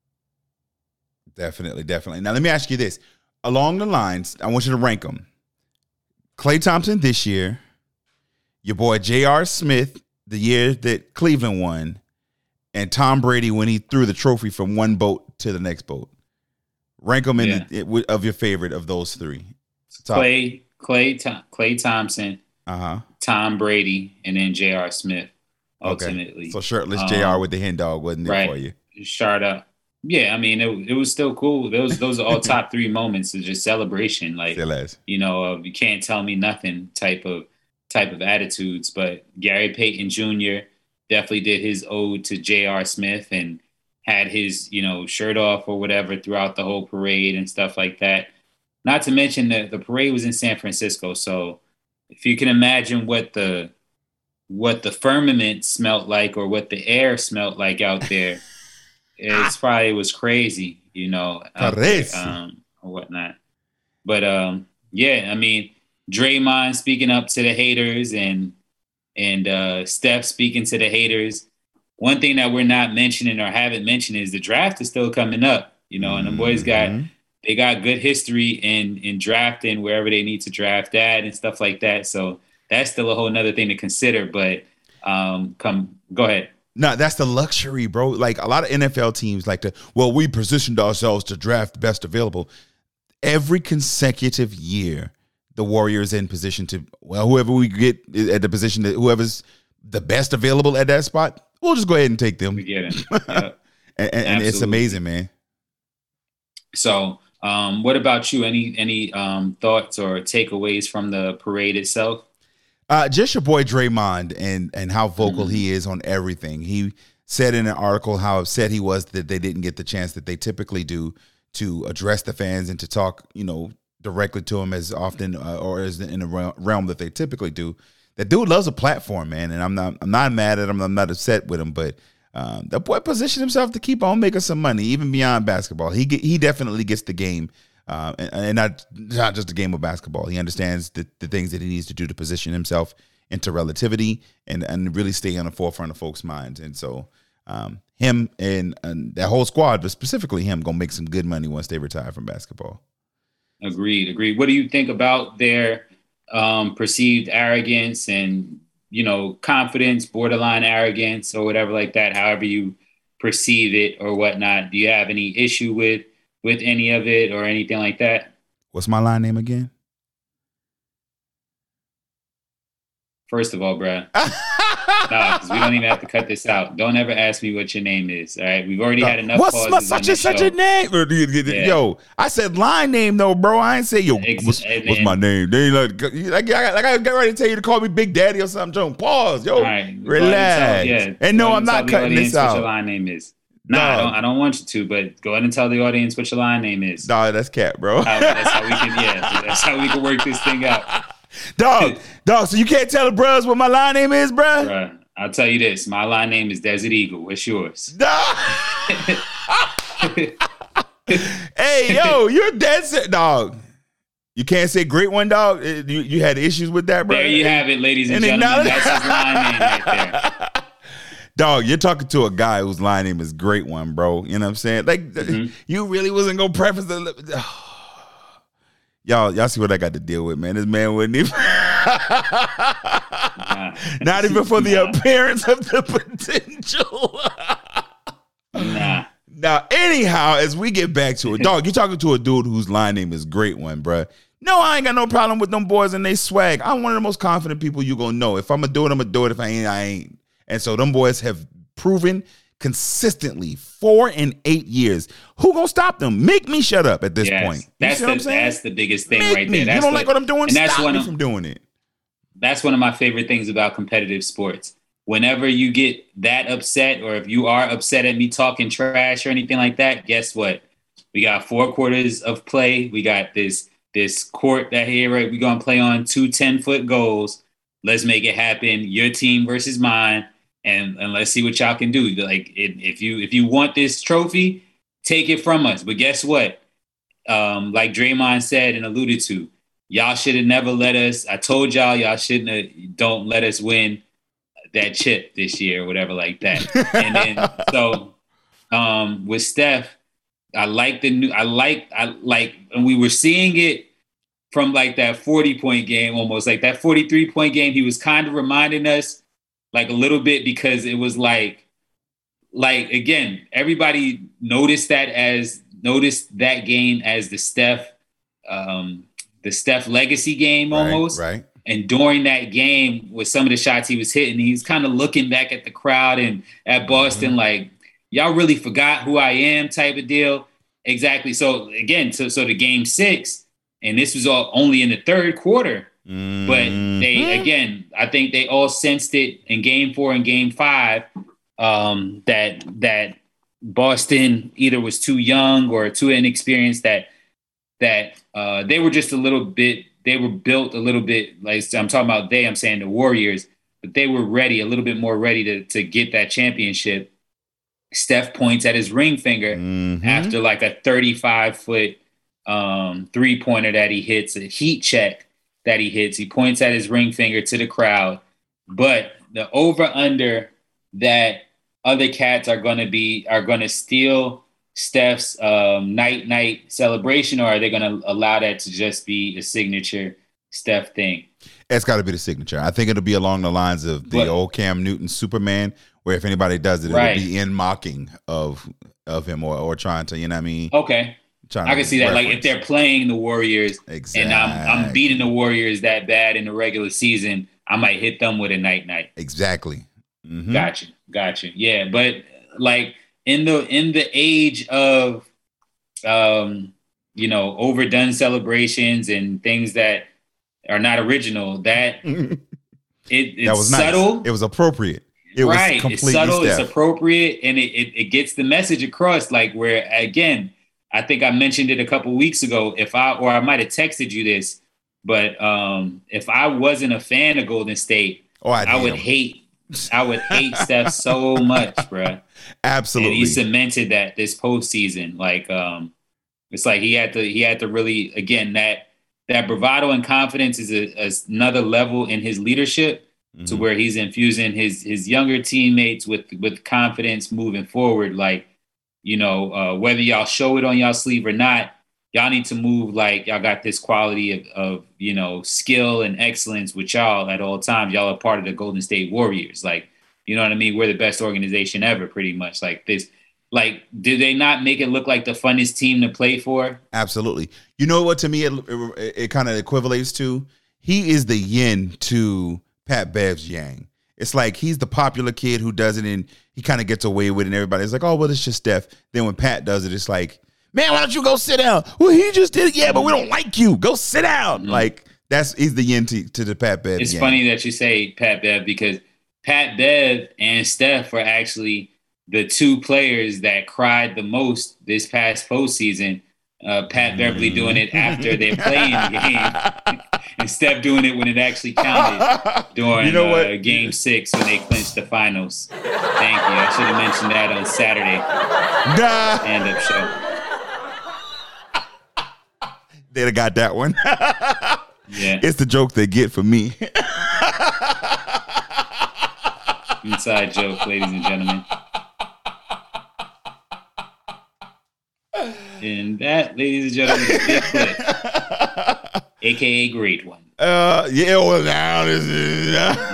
Definitely, definitely. Now let me ask you this: along the lines, I want you to rank them. Klay Thompson this year, your boy J R. Smith the year that Cleveland won, and Tom Brady when he threw the trophy from one boat to the next boat. Rank them in yeah. the, of your favorite of those three. Top. Klay, Klay, Tom, Klay Thompson, uh-huh. Tom Brady, and then J R. Smith. Ultimately, okay. So shirtless um, J R with the hen dog wasn't there right. for you. Shard up. Yeah, I mean, it, it was still cool. Those those are all top three moments of just celebration. Like, you know, uh, you can't tell me nothing type of type of attitudes. But Gary Payton Junior definitely did his ode to J R. Smith and had his, you know, shirt off or whatever throughout the whole parade and stuff like that. Not to mention that the parade was in San Francisco. So if you can imagine what the what the firmament smelled like or what the air smelled like out there, it's probably was crazy, you know, there, um, or whatnot. But um, yeah, I mean, Draymond speaking up to the haters and and uh, Steph speaking to the haters. One thing that we're not mentioning or haven't mentioned is the draft is still coming up, you know, and the boys got mm-hmm. they got good history in in drafting wherever they need to draft at and stuff like that. So that's still a whole nother thing to consider. But um, come, go ahead. No, that's the luxury, bro. Like a lot of N F L teams like to, well, we positioned ourselves to draft the best available. Every consecutive year, the Warriors in position to, well, whoever we get at the position, that whoever's the best available at that spot, we'll just go ahead and take them. We get it. Yep. and, and it's amazing, man. So, um, what about you? Any any um, thoughts or takeaways from the parade itself? Uh, just your boy Draymond and and how vocal Mm-hmm. he is on everything. He said in an article how upset he was that they didn't get the chance that they typically do to address the fans and to talk, you know, directly to him as often uh, or as in the realm that they typically do. That dude loves a platform, man, and I'm not I'm not mad at him. I'm not upset with him, but um, that boy positioned himself to keep on making some money, even beyond basketball. He get, he definitely gets the game. Uh, and, and not not just a game of basketball. He understands the, the things that he needs to do to position himself into relativity and, and really stay on the forefront of folks' minds. And so um, him and, and that whole squad, but specifically him, going to make some good money once they retire from basketball. Agreed, agreed. What do you think about their um, perceived arrogance and, you know, confidence, borderline arrogance or whatever like that, however you perceive it or whatnot? Do you have any issue with with any of it or anything like that? What's my line name again? First of all, bruh. No, because we don't even have to cut this out. Don't ever ask me what your name is. All right, we've already had enough. What's pauses my on such this and such show. a name? Yeah. Yo, I said line name though, bro. I ain't say yo. Ex- What's, and what's then- my name? They like, like, I, like I got ready to tell you to call me Big Daddy or something. Joe, pause, yo. All right, go ahead Relax. and tell- yeah, and no, go ahead I'm and not tell the cutting audience this What your out. line name is? Nah, I No. don't. I don't want you to, but go ahead and tell the audience what your line name is. Dog, that's cat, bro. How- that's how we can. Yeah, that's how we can work this thing out, Dog, dog. So you can't tell the bros what my line name is, bruh? bruh. I'll tell you this. My line name is Desert Eagle. What's yours? Dog. Hey, yo, you're dead set, dog. You can't say great one, dog. Uh, You, you had issues with that, bro. There you have it, ladies and, And gentlemen. acknowledge- That's his line name right there. Dog, you're talking to a guy whose line name is Great One, bro. You know what I'm saying? Like, Mm-hmm. you really wasn't gonna preface the. Y'all, y'all see what I got to deal with, man. This man wouldn't even. Nah. Not even for the Nah. appearance of the potential. Nah. Now, anyhow, as we get back to it, dog, you're talking to a dude whose line name is Great One, bruh. No, I ain't got no problem with them boys and they swag. I'm one of the most confident people you gonna know. If I'm gonna do it, I'm gonna do it. If I ain't, I ain't. And so them boys have proven consistently four and eight years. Who gonna stop them? Make me shut up at this Yes. point. You That's see the what I'm saying? that's the biggest thing Make right me. there. That's You don't like what I'm doing? and that's Stop one me of, from doing it. That's one of my favorite things about competitive sports. Whenever you get that upset, or if you are upset at me talking trash or anything like that, guess what? We got four quarters of play. We got this this court that here, right? We're gonna play on two ten-foot goals. Let's make it happen. Your team versus mine, and, and let's see what y'all can do. Like if, if you if you want this trophy, take it from us. But guess what? Um, like Draymond said and alluded to, y'all should have never let us. I told y'all, y'all shouldn't have. Don't let us win that chip this year or whatever like that. And then so um, with Steph, I like the new. I like I like, and we were seeing it from like that forty point game, almost like that forty-three point game. He was kind of reminding us like a little bit because it was like, like again, everybody noticed that as noticed that game as the Steph, um, the Steph legacy game almost. Right, right. And during that game, with some of the shots he was hitting, he was kind of looking back at the crowd and at Boston, mm-hmm. like, y'all really forgot who I am type of deal. Exactly. So again, so so the game six, and this was all only in the third quarter. Mm-hmm. But they, again, I think they all sensed it in game four and game five, um, that that Boston either was too young or too inexperienced, that that uh, they were just a little bit, they were built a little bit, like I'm talking about they, I'm saying the Warriors, but they were ready, a little bit more ready to to get that championship. Steph points at his ring finger mm-hmm. after like a thirty-five foot um, three pointer that he hits, a heat check that he hits. He points at his ring finger to the crowd, but the over under that other cats are going to be, are going to steal Steph's um, night night celebration, or are they going to allow that to just be a signature Steph thing? It's got to be the signature. I think it'll be along the lines of the but, old Cam Newton Superman, where if anybody does it, right. it'll be in mocking of of him or, or trying to, you know what I mean? Okay. Trying I can see that. reference. Like if they're playing the Warriors exactly. and I'm I'm beating the Warriors that bad in the regular season, I might hit them with a night night. Exactly. Mm-hmm. Gotcha. Gotcha. Yeah. But like in the in the age of um, you know, overdone celebrations and things that are not original, that it, it's that was subtle. Nice. It was appropriate. It right. was completely It's subtle, Steph. it's appropriate, and it, it it gets the message across. Like where again, I think I mentioned it a couple weeks ago. If I or I might have texted you this, but um, if I wasn't a fan of Golden State, oh, I would him. hate. I would hate Steph so much, bro. Absolutely. And he cemented that this postseason. Like, um, it's like he had to. He had to really again that that bravado and confidence is a, a, another level in his leadership. Mm-hmm. To where he's infusing his his younger teammates with with confidence moving forward. Like, you know, uh, whether y'all show it on y'all sleeve or not, y'all need to move like y'all got this quality of, of, you know, skill and excellence with y'all at all times. Y'all are part of the Golden State Warriors. Like, you know what I mean? We're the best organization ever, pretty much. Like this, like, did they not make it look like the funnest team to play for? Absolutely. You know what, to me, it, it, it kind of equivalates to? He is the yin to Pat Bev's yang. It's like he's the popular kid who does it and he kind of gets away with it and everybody's like, oh, well, it's just Steph. Then when Pat does it, it's like, man, why don't you go sit down? Well, he just did it. Yeah, but we don't like you. Go sit down. Mm-hmm. Like that's he's the yin to, to the Pat Bev. It's yang. funny that you say Pat Bev because Pat Bev and Steph are actually the two players that cried the most this past postseason. Uh, Pat Beverly doing it after they're playing the game, and Steph doing it when it actually counted during you know uh, Game Six when they clinched the finals. Thank you. I should have mentioned that on Saturday. Nah. Stand-up show. They'd have got that one. Yeah, it's the joke they get for me. Inside joke, ladies and gentlemen. And that, ladies and gentlemen, is Big Cliff, a k a. Great One. Uh, yeah, well, now this is...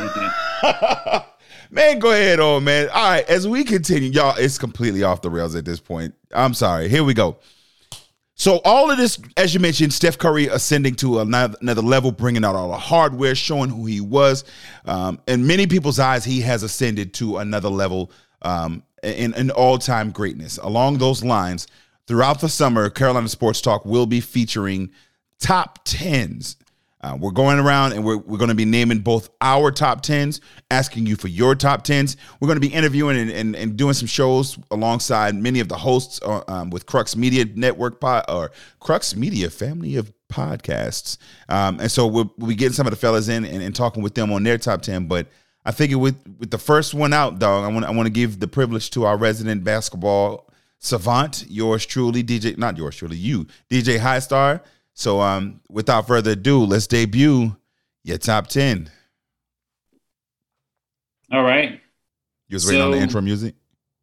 Man, go ahead on, man. All right, as we continue, y'all, it's completely off the rails at this point. I'm sorry. Here we go. So all of this, as you mentioned, Steph Curry ascending to another, another level, bringing out all the hardware, showing who he was. Um, in many people's eyes, he has ascended to another level um, in, in all-time greatness. Along those lines, throughout the summer, Carolina Sports Talk will be featuring top tens. Uh, we're going around and we're, we're going to be naming both our top tens, asking you for your top tens. We're going to be interviewing and, and, and doing some shows alongside many of the hosts uh, um, with Crux Media Network pod, or Crux Media family of podcasts. Um, and so we'll, we'll be getting some of the fellas in and, and talking with them on their top ten. But I figure with, with the first one out, dog, I want I want to give the privilege to our resident basketball savant, yours truly, D J, not yours truly, you, D J High Star. So um, without further ado, let's debut your top ten. All right. You was waiting so, on the intro music?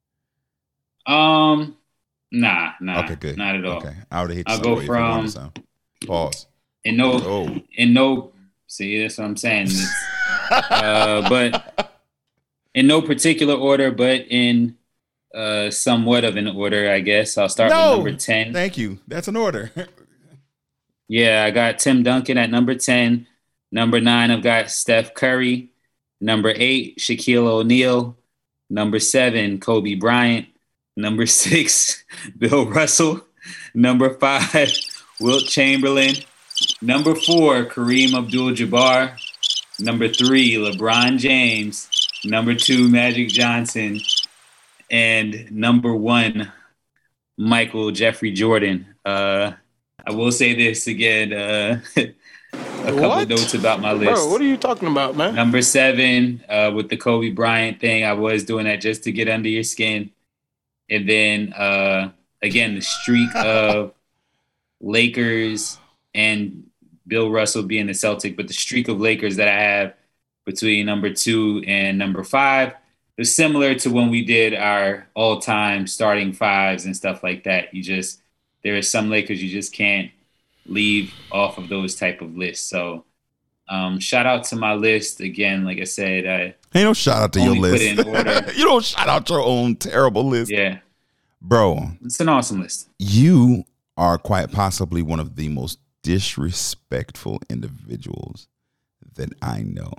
Um, nah, nah. Okay, good. Not at all. Okay, I would have hit you. I'll go from pause. In no, oh. in no. See, that's what I'm saying. uh, but in no particular order, but in uh, somewhat of an order, I guess. I'll start no, with number ten. Thank you. That's an order. Yeah, I got Tim Duncan at number ten. Number nine, I've got Steph Curry. Number eight, Shaquille O'Neal. Number seven, Kobe Bryant. Number six, Bill Russell. Number five, Wilt Chamberlain. Number four, Kareem Abdul-Jabbar. Number three, LeBron James. Number two, Magic Johnson. And number one, Michael Jeffrey Jordan. Uh, I will say this again. Uh, a couple what? of notes about my list. Bro, what are you talking about, man? Number seven, uh, with the Kobe Bryant thing, I was doing that just to get under your skin. And then, uh, again, the streak of Lakers and Bill Russell being the Celtic, but the streak of Lakers that I have between number two and number five is similar to when we did our all-time starting fives and stuff like that. You just, there are some Lakers you just can't leave off of those type of lists. So um, shout out to my list. Again, like I said, I Ain't no shout out to your list. Put it in order. You don't shout out your own terrible list. Yeah. Bro. It's an awesome list. You are quite possibly one of the most disrespectful individuals that I know.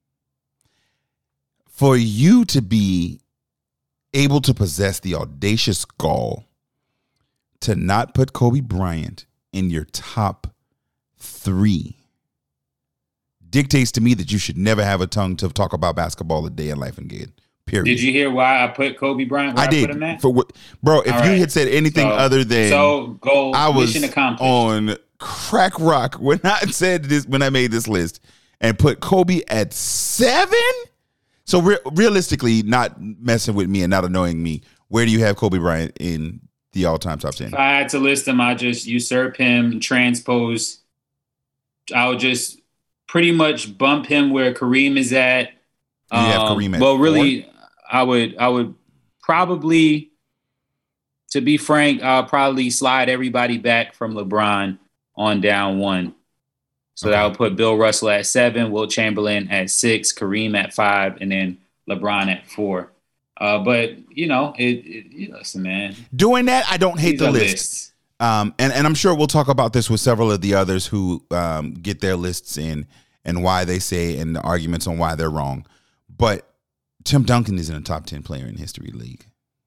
For you to be able to possess the audacious gall to not put Kobe Bryant in your top three dictates to me that you should never have a tongue to talk about basketball a day in life again. Period. Did you hear why I put Kobe Bryant? Where I, I did. Put him at? For what, bro, if All you right. had said anything so, other than so goal, I was mission accomplished. on crack rock when I said this, when I made this list and put Kobe at seven. So re- realistically, not messing with me and not annoying me, where do you have Kobe Bryant in the all-time top ten? If I had to list him, I just usurp him, transpose. I would just pretty much bump him where Kareem is at. You um, have Kareem at well, really, four? I would, I would probably, to be frank, I'll probably slide everybody back from LeBron on down one. So Okay. that would put Bill Russell at seven, Wilt Chamberlain at six, Kareem at five, and then LeBron at four. Uh, but you know, it, it, listen, man. Doing that, I don't hate These the are list. lists. Um, and, and I'm sure we'll talk about this with several of the others who um, get their lists in and why they say and the arguments on why they're wrong. But Tim Duncan isn't a top ten player in history league.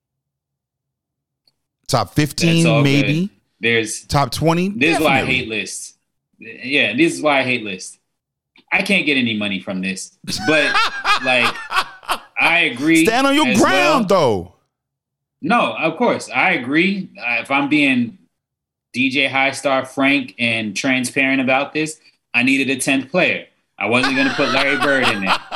Top fifteen, That's all maybe. good. There's Top twenty. This is why I definitely. hate lists. Yeah, this is why I hate lists. I can't get any money from this, but like I agree. Stand on your as ground, well. though. No, of course I agree. Uh, if I'm being D J High Star Frank and transparent about this, I needed a tenth player. I wasn't going to put Larry Bird in there.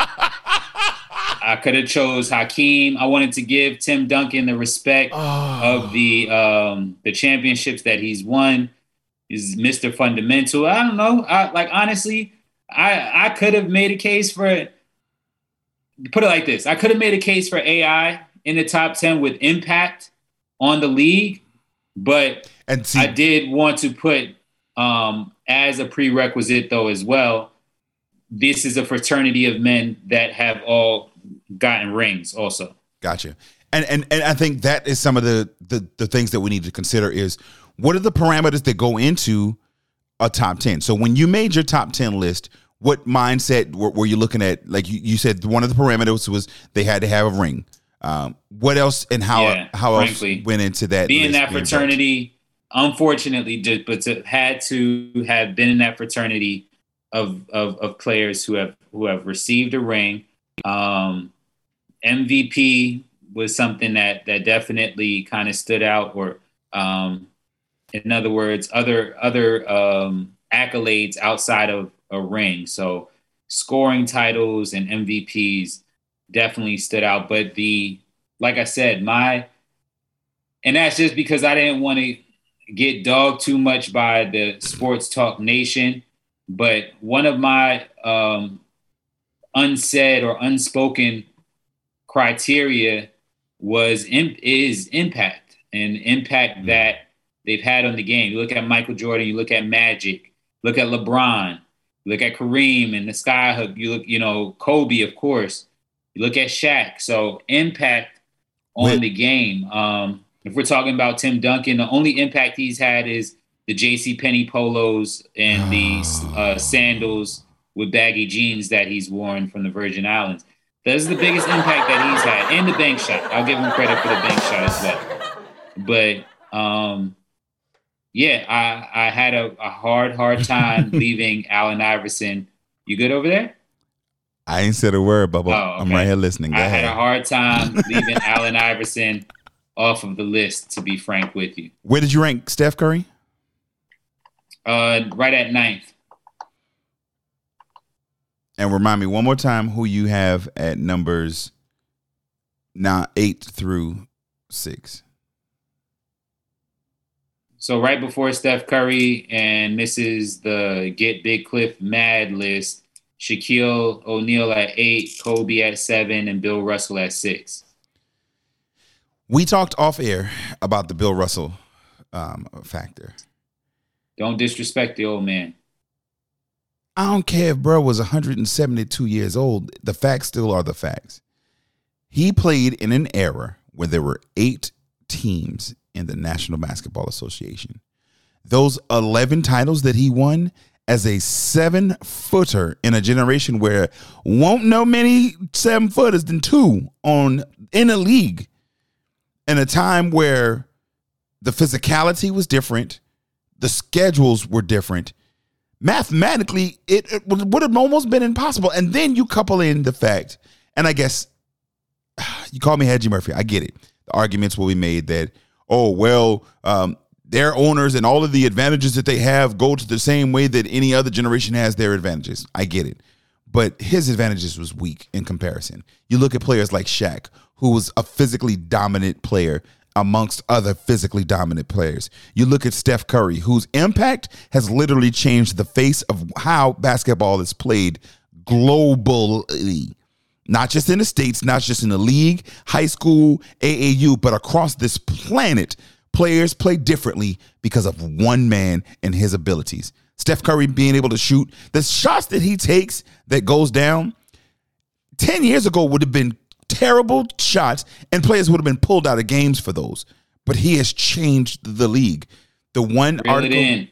I could have chose Hakeem. I wanted to give Tim Duncan the respect Oh. of the um, the championships that he's won. He's Mister Fundamental. I don't know. I, like honestly, I I could have made a case for. Put it like this: I could have made a case for A I in the top ten with impact on the league, but And see, I did want to put um, as a prerequisite though as well. This is a fraternity of men that have all gotten rings also. Gotcha. And and and I think that is some of the, the the things that we need to consider is what are the parameters that go into a top ten? So when you made your top ten list, what mindset were, were you looking at? Like you, you said, one of the parameters was they had to have a ring. Um, what else and how Yeah, how frankly, else went into that? Being in list that being built? fraternity, unfortunately, just but to, had to have been in that fraternity of of of players who have who have received a ring. Um, M V P was something that that definitely kind of stood out, or um, in other words, other other um, accolades outside of a ring. So scoring titles and M V Ps definitely stood out. But the like I said, my and that's just because I didn't want to get dogged too much by the Sports Talk Nation. But one of my um, unsaid or unspoken criteria was is impact and impact that they've had on the game. You look at Michael Jordan, you look at Magic, look at LeBron, you look at Kareem and the Skyhook, you look, you know, Kobe, of course, you look at Shaq. So impact on Wait. the game. Um, if we're talking about Tim Duncan, the only impact he's had is the JCPenney polos and the uh, sandals with baggy jeans that he's worn from the Virgin Islands. That's the biggest impact that he's had. And the bank shot. I'll give him credit for the bank shot as well. But, um, yeah, I, I had a, a hard, hard time leaving Allen Iverson. You good over there? I ain't said a word, Bubba. Oh, I'm okay. right here listening. Go I ahead. had a hard time leaving Allen Iverson off of the list, to be frank with you. Where did you rank Steph Curry? Uh, right at ninth. And remind me one more time who you have at numbers now eight through six. So right before Steph Curry, and this is the Get Big Cliff Mad list, Shaquille O'Neal at eight, Kobe at seven, and Bill Russell at six. We talked off air about the Bill Russell um, factor. Don't disrespect the old man. I don't care if bro was one hundred seventy-two years old. The facts still are the facts. He played in an era where there were eight teams in the National Basketball Association. those eleven titles that he won as a seven-footer in a generation where won't know many seven-footers than two on in a league, in a time where the physicality was different, the schedules were different. Mathematically, it, it would have almost been impossible. And then you couple in the fact, and I guess you call me Hedgie Murphy. I get it. The arguments will be made that, oh, well, um, their owners and all of the advantages that they have go to the same way that any other generation has their advantages. I get it. But his advantages was weak in comparison. You look at players like Shaq, who was a physically dominant player amongst other physically dominant players. You look at Steph Curry, whose impact has literally changed the face of how basketball is played globally. Not just in the States, not just in the league, high school, A A U, but across this planet. Players play differently because of one man and his abilities. Steph Curry being able to shoot the shots that he takes that goes down ten years ago would have been terrible shots and players would have been pulled out of games for those. But he has changed the league. The one Reel article. It in.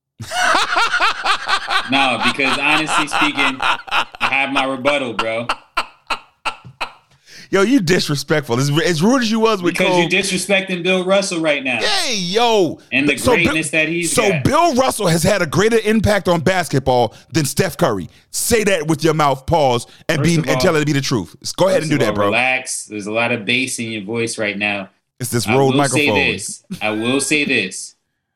No, because honestly speaking, I have my rebuttal, bro. Yo, you disrespectful. As, as rude as you was with because Cole. Because you're disrespecting Bill Russell right now. Hey, yo. And the so greatness Bill, that he's So got. Bill Russell has had a greater impact on basketball than Steph Curry. Say that with your mouth, pause, and First be of all- and tell it to be the truth. Go ahead and do First of that, all, bro. Relax. There's a lot of bass in your voice right now. It's this I Rode will microphone. say this. I will say this.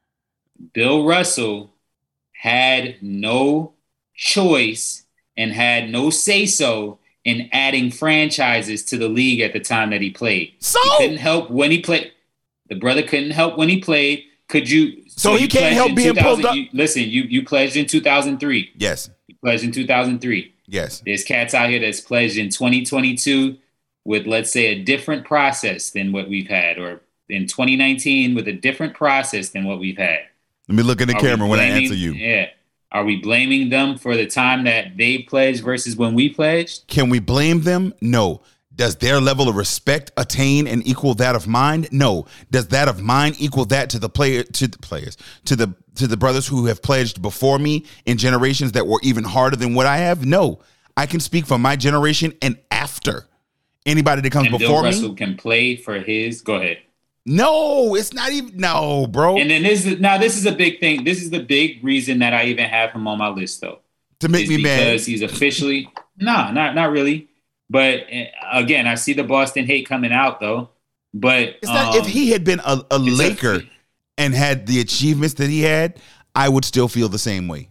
Bill Russell had no choice and had no say-so in adding franchises to the league at the time that he played. So? He couldn't help when he played. The brother couldn't help when he played. Could you? So he you can't pledged help in being two thousand pulled up? You, listen, you you pledged in two thousand three. Yes. You pledged in two thousand three. Yes. There's cats out here that's pledged in twenty twenty-two with, let's say, a different process than what we've had, or in twenty nineteen with a different process than what we've had. Let me look in the Are camera we when I blaming- answer you. Yeah. Are we blaming them for the time that they pledged versus when we pledged? Can we blame them? No. Does their level of respect attain and equal that of mine? No. Does that of mine equal that to the player to the players to the to the brothers who have pledged before me in generations that were even harder than what I have? No. I can speak for my generation and after. Anybody that comes And before Bill Russell me? can play for his. Go ahead. No, it's not even. No, bro. And then this is now this is a big thing. This is the big reason that I even have him on my list, though. To make is me mad. because he's officially nah, not not really. But uh, again, I see the Boston hate coming out though. But It's not, um, if he had been a, a it's a- Laker and had the achievements that he had, I would still feel the same way.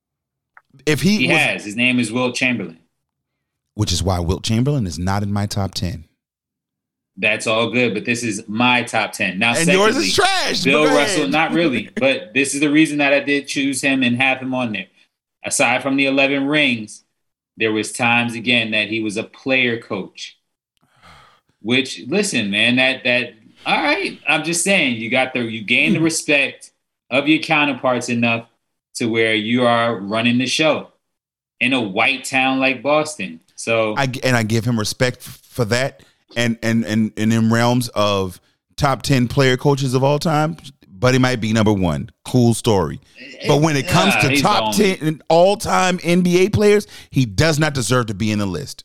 If he, he was, has his name is Wilt Chamberlain. which is why Wilt Chamberlain is not in my top ten. That's all good, but this is my top ten. Now, And secondly, yours is trash. Bill Go ahead. Russell, not really, but this is the reason that I did choose him and have him on there. Aside from the eleven rings, there was times again that he was a player coach. Which, listen, man, that that all right. I'm just saying, you got the you gain the respect of your counterparts enough to where you are running the show in a white town like Boston. So I, and I give him respect f- for that. And, and, and, and in realms of top ten player coaches of all time, Buddy might be number one. Cool story. But when it comes Ah, to he's top the only- ten all-time N B A players, he does not deserve to be in the list.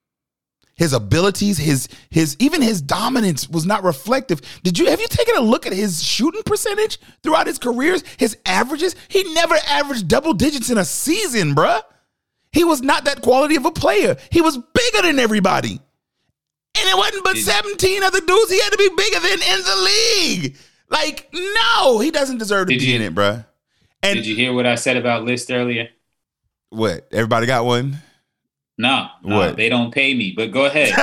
His abilities, his his even his dominance was not reflective. Did you have you taken a look at his shooting percentage throughout his careers? His averages? He never averaged double digits in a season, bruh. He was not that quality of a player. He was bigger than everybody. And it wasn't but Did- seventeen other dudes he had to be bigger than in the league. Like, no, he doesn't deserve to Did be you- in it, bruh. And did you hear what I said about List earlier? what? Everybody got one? No, no, What? they don't pay me. But go ahead.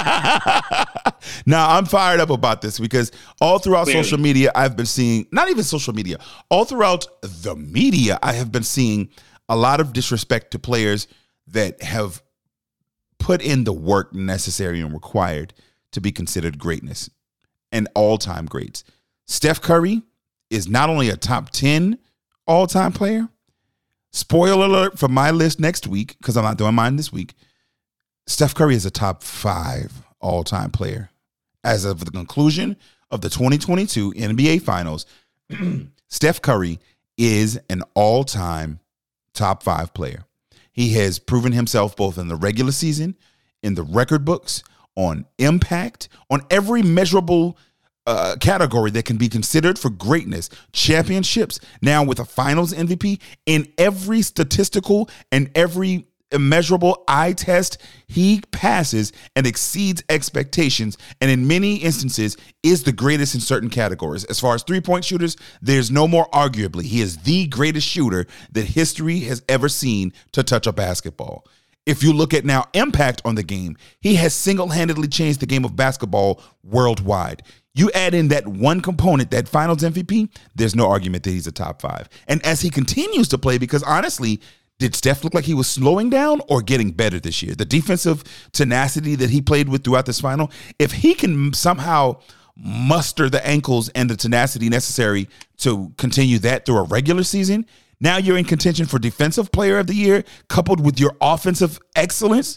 Now, I'm fired up about this because all throughout Clearly. social media, I've been seeing, not even social media, all throughout the media, I have been seeing a lot of disrespect to players that have put in the work necessary and required to be considered greatness and all-time greats. Steph Curry is not only a top ten all-time player, spoiler alert for my list next week, because I'm not doing mine this week, Steph Curry is a top five all-time player. As of the conclusion of the twenty twenty-two N B A Finals, Steph Curry is an all-time top five player. He has proven himself both in the regular season, in the record books, on impact, on every measurable uh, category that can be considered for greatness. Championships, now with a finals M V P, in every statistical and every immeasurable eye test, he passes and exceeds expectations, and in many instances is the greatest in certain categories. As far as three-point shooters, there's no more arguably. He is the greatest shooter that history has ever seen to touch a basketball. If you look at now impact on the game, he has single-handedly changed the game of basketball worldwide. You add in that one component, that finals M V P, there's no argument that he's a top five. And as he continues to play, because honestly, did Steph look like he was slowing down or getting better this year? The defensive tenacity that he played with throughout this final, if he can somehow muster the ankles and the tenacity necessary to continue that through a regular season, now you're in contention for Defensive Player of the Year, coupled with your offensive excellence.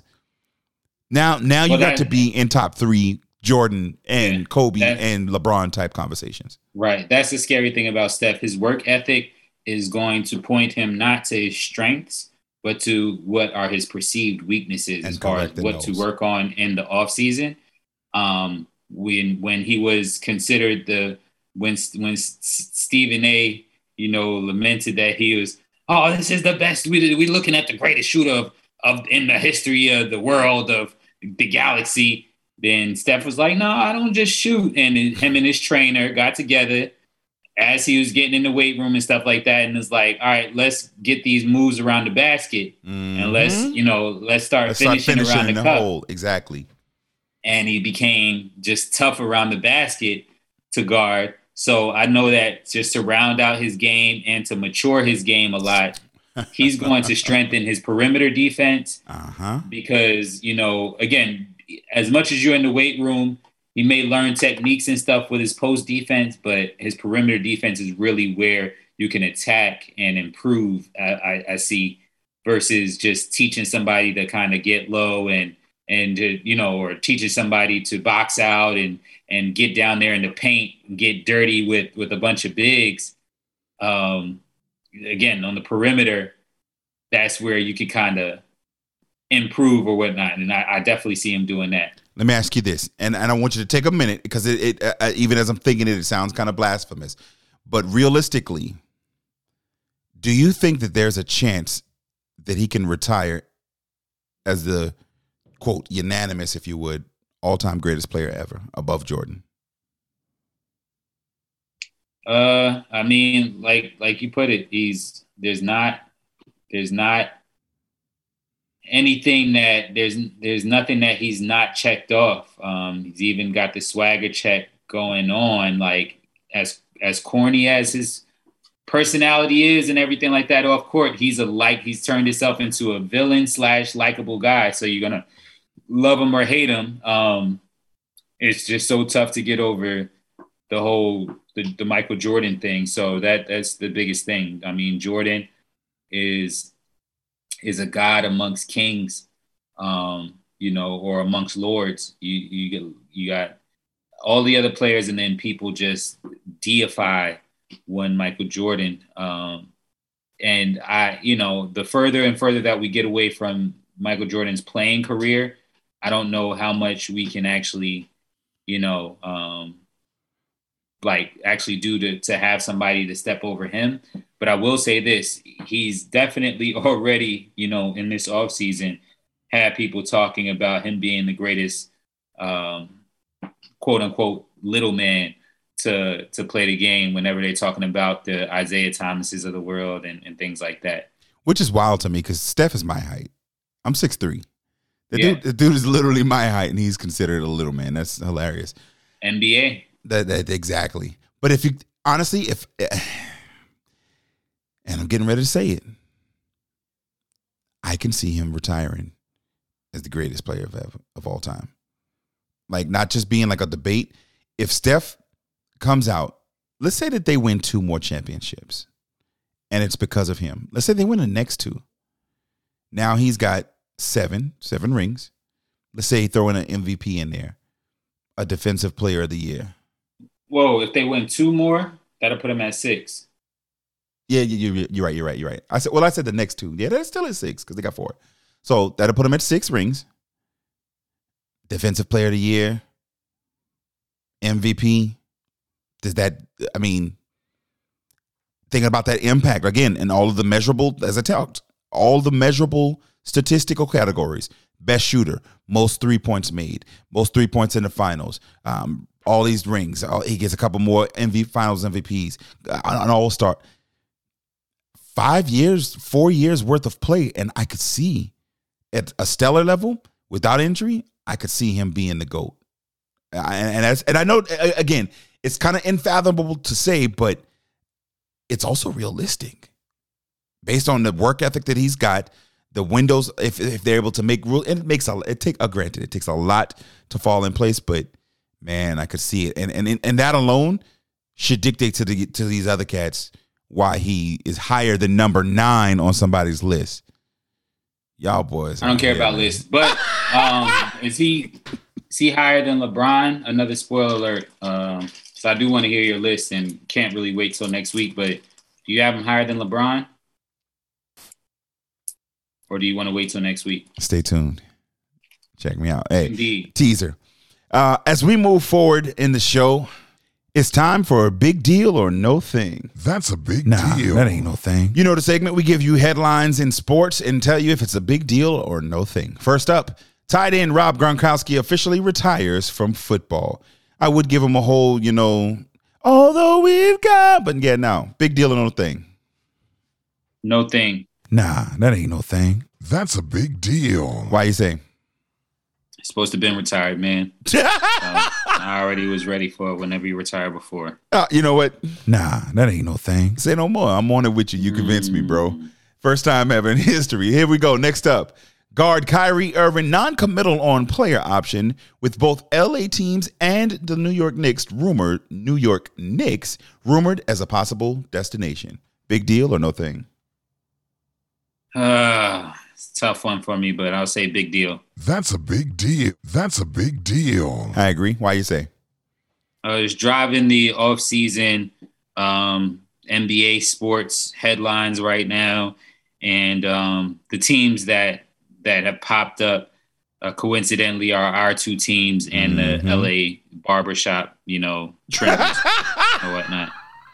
Now, now you well, got that, to be in top three, Jordan and yeah, Kobe that, and LeBron type conversations. Right. That's the scary thing about Steph. His work ethic is going to point him not to his strengths, but to what are his perceived weaknesses and as far as what to work on in the offseason. Um, when when he was considered the when when Stephen A, you know, lamented that he was, oh, this is the best. We we looking at the greatest shooter of, of in the history of the world, of the galaxy. Then Steph was like, no, I don't just shoot. And him and his trainer got together as he was getting in the weight room and stuff like that, and it's like, all right, let's get these moves around the basket, mm-hmm. and let's, you know, let's start let's finishing, start finishing around the, the cup. Hole. Exactly. And he became just tough around the basket to guard. So I know that just to round out his game and to mature his game a lot, he's going to strengthen his perimeter defense. Uh-huh. Because, you know, again, as much as you're in the weight room, he may learn techniques and stuff with his post defense, but his perimeter defense is really where you can attack and improve, I, I, I see, versus just teaching somebody to kind of get low and, and to, you know, or teaching somebody to box out and, and get down there in the paint and get dirty with, with a bunch of bigs. Um, again, on the perimeter, that's where you can kind of improve or whatnot. And I, I definitely see him doing that. Let me ask you this, and, and I want you to take a minute because it, it uh, even as I'm thinking it, it sounds kind of blasphemous. But realistically, do you think that there's a chance that he can retire as the, quote, unanimous, if you would, all-time greatest player ever, above Jordan? Uh, I mean, like like you put it, he's there's not there's not anything that there's there's nothing that he's not checked off. Um, he's even got the swagger check going on. Like as as corny as his personality is and everything like that off court, he's a like he's turned himself into a villain slash likable guy. So you're gonna love him or hate him. Um, it's just so tough to get over the whole the, the Michael Jordan thing. So that that's the biggest thing. I mean, Jordan is is a god amongst kings, um, you know, or amongst lords. You you get you got all the other players, and then people just deify one Michael Jordan. Um, and I, you know, the further and further that we get away from Michael Jordan's playing career, I don't know how much we can actually, you know, um, like actually do to, to have somebody to step over him. But I will say this, he's definitely already, you know, in this offseason had people talking about him being the greatest, um, quote unquote, little man to to play the game whenever they're talking about the Isaiah Thomases of the world and, and things like that. Which is wild to me because Steph is my height. I'm six three. The, yeah. dude, the dude is literally my height, and he's considered a little man. That's hilarious. N B A. That, that exactly. But if you honestly, if and I'm getting ready to say it, I can see him retiring as the greatest player of ever, of all time. Like not just being like a debate. If Steph comes out, let's say that they win two more championships, and it's because of him. Let's say they win the next two. Now he's got seven, seven rings. Let's say he throw in an M V P in there, a defensive player of the year. Whoa, if they win two more, that'll put him at six. Yeah, you, you, you're right. You're right. You're right. I said, well, I said the next two. Yeah, that's still at six because they got four. So that'll put him at six rings. Defensive Player of the Year, M V P. Does that? I mean, thinking about that impact again, and all of the measurable, as I talked, all the measurable statistical categories: best shooter, most three points made, most three points in the finals. Um, all these rings. He gets a couple more M V P finals M V Ps. An All Star. Five years, four years worth of play, and I could see at a stellar level without injury, I could see him being the GOAT. And and, as, and I know again, it's kind of unfathomable to say, but it's also realistic based on the work ethic that he's got. The windows, if if they're able to make rule, and it makes a it take a granted, it takes a lot to fall in place, but man, I could see it, and and and that alone should dictate to the to these other cats why he is higher than number nine on somebody's list. Y'all boys, I don't care about man. lists, but um, is he is he higher than LeBron? Another spoiler alert. Um, so I do want to hear your list, and can't really wait till next week. But do you have him higher than LeBron? Or do you want to wait till next week? Stay tuned. Check me out. Hey, Indeed. Teaser. Uh, as we move forward in the show, it's time for a big deal or no thing. That's a big Nah, deal. that ain't no thing. You know the segment, we give you headlines in sports and tell you if it's a big deal or no thing. First up, tight end Rob Gronkowski officially retires from football. I would give him a whole, you know, although we've got, but yeah, no, big deal or no thing. No thing. Nah, that ain't no thing. That's a big deal. Why you say? Supposed to have been retired, man. uh, I already was ready for it whenever you retired before. Uh, you know what? Nah, that ain't no thing. Say no more. I'm on it with you. You convinced mm. me, bro. First time ever in history. Here we go. Next up, guard Kyrie Irving non-committal on player option with both L A teams and the New York Knicks rumored. New York Knicks rumored as a possible destination. Big deal or no thing? Uh, it's a tough one for me, but I'll say big deal. That's a big deal. That's a big deal. I agree. Why you say? Uh, it's driving the off-season um, N B A sports headlines right now, and um, the teams that that have popped up uh, coincidentally are our two teams and mm-hmm. the L A barbershop, you know, trimmers or whatnot.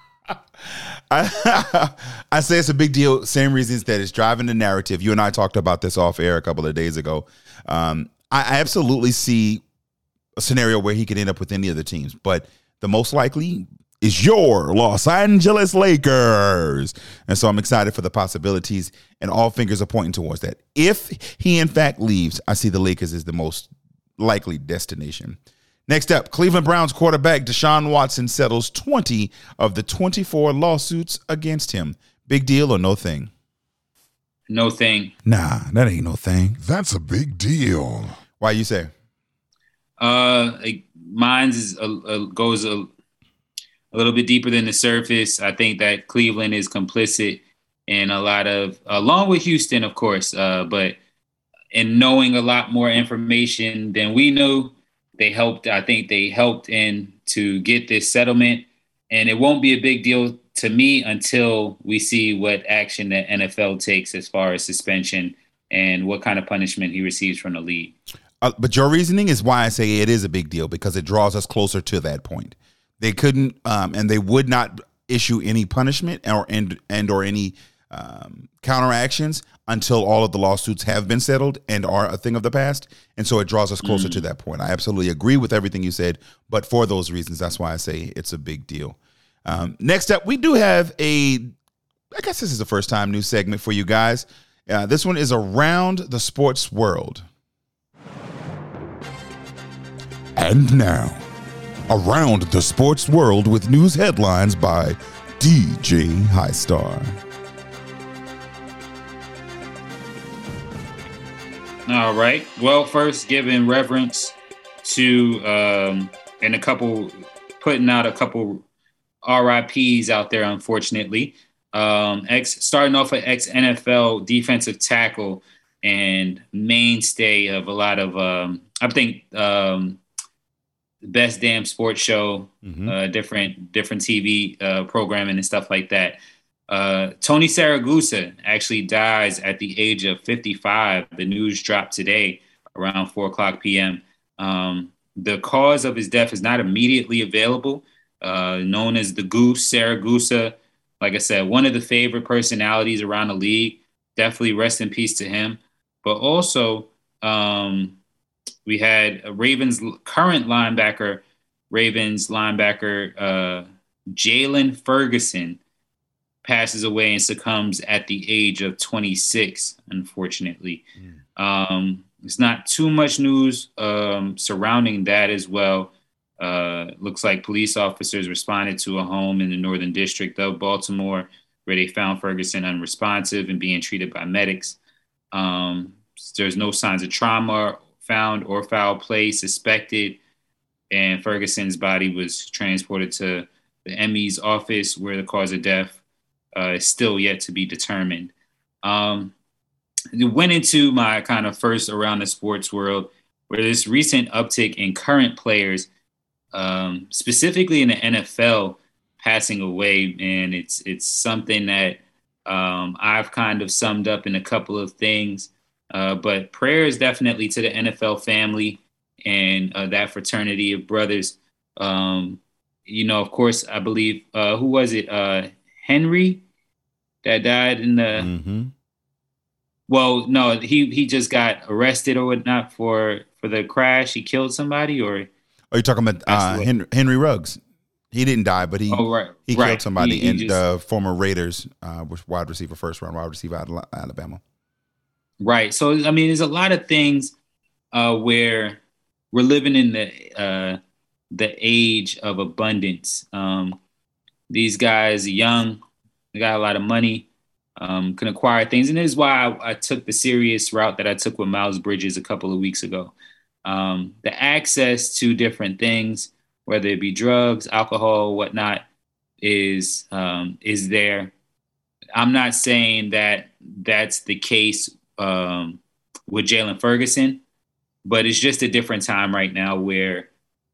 I, I say it's a big deal. Same reasons that it's driving the narrative. You and I talked about this off air a couple of days ago. Um, I, I absolutely see a scenario where he could end up with any of the teams, but the most likely is your Los Angeles Lakers. And so I'm excited for the possibilities, and all fingers are pointing towards that. If he in fact leaves, I see the Lakers as the most likely destination. Next up, Cleveland Browns quarterback Deshaun Watson settles twenty of the twenty-four lawsuits against him. Big deal or no thing? No thing. Nah, that ain't no thing. That's a big deal. Why you say? Uh, like, mine's is a, a, goes a, a little bit deeper than the surface. I think that Cleveland is complicit in a lot of, along with Houston, of course, uh, but in knowing a lot more information than we knew. They helped, I think they helped in to get this settlement, and it won't be a big deal to me until we see what action the N F L takes as far as suspension and what kind of punishment he receives from the league. Uh, but your reasoning is why I say it is a big deal, because it draws us closer to that point. They couldn't, um, and they would not issue any punishment or and, and or any um, counteractions until all of the lawsuits have been settled and are a thing of the past. And so it draws us closer mm. to that point. I absolutely agree with everything you said, but for those reasons, that's why I say it's a big deal. Um, next up, we do have a, I guess this is the first time new segment for you guys. Uh, this one is Around the Sports World. And now, Around the Sports World with news headlines by D J Highstar. All right. Well, first, giving reverence to um, and a couple, putting out a couple R I Ps out there, unfortunately. Um, ex starting off with ex-N F L defensive tackle and mainstay of a lot of, um, I think, um, Best Damn Sports Show, mm-hmm. uh, different different T V uh, programming and stuff like that. Uh, Tony Saragusa actually dies at the age of fifty-five. The news dropped today around four o'clock p.m. Um, the cause of his death is not immediately available. Uh, known as the Goose, Saragusa, like I said, one of the favorite personalities around the league. Definitely rest in peace to him. But also, um, we had a Ravens current linebacker, Ravens linebacker uh, Jalen Ferguson passes away and succumbs at the age of twenty-six, unfortunately. Mm. Um, there's not too much news um, surrounding that as well. Uh, looks like police officers responded to a home in the Northern District of Baltimore where they found Ferguson unresponsive and being treated by medics. Um, there's no signs of trauma found or foul play suspected, and Ferguson's body was transported to the M E's office where the cause of death uh, is still yet to be determined. Um, it went into my kind of first around the sports world where this recent uptick in current players, um, specifically in the N F L, passing away, and it's it's something that um, I've kind of summed up in a couple of things. Uh, but prayers definitely to the N F L family and uh, that fraternity of brothers. Um, you know, of course, I believe uh, who was it? Uh, Henry that died in the. Mm-hmm. Well, no, he he just got arrested or whatnot for for the crash. He killed somebody, or. Are you talking about uh, Henry, Henry Ruggs? He didn't die, but he oh, right. he right. killed somebody he, he in just, the former Raiders, uh, wide receiver, first round wide receiver out of Alabama. Right. So, I mean, there's a lot of things uh, where we're living in the uh, the age of abundance. Um, these guys are young, they got a lot of money, um, can acquire things. And this is why I, I took the serious route that I took with Miles Bridges a couple of weeks ago. Um, the access to different things, whether it be drugs, alcohol, whatnot, is um, is there. I'm not saying that that's the case um, with Jalen Ferguson, but it's just a different time right now where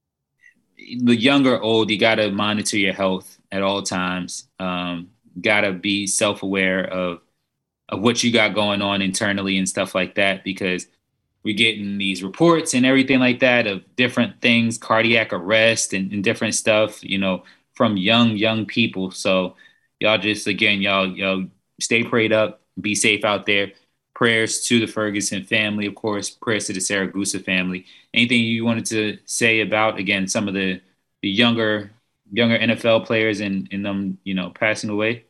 the young or old, you got to monitor your health at all times. Um, got to be self-aware of of what you got going on internally and stuff like that, because we're getting these reports and everything like that of different things, cardiac arrest and, and different stuff, you know, from young, young people. So y'all just, again, y'all, y'all stay prayed up, be safe out there. Prayers to the Ferguson family, of course, prayers to the Saragusa family. Anything you wanted to say about, again, some of the, the younger, younger N F L players and, and them, you know, passing away?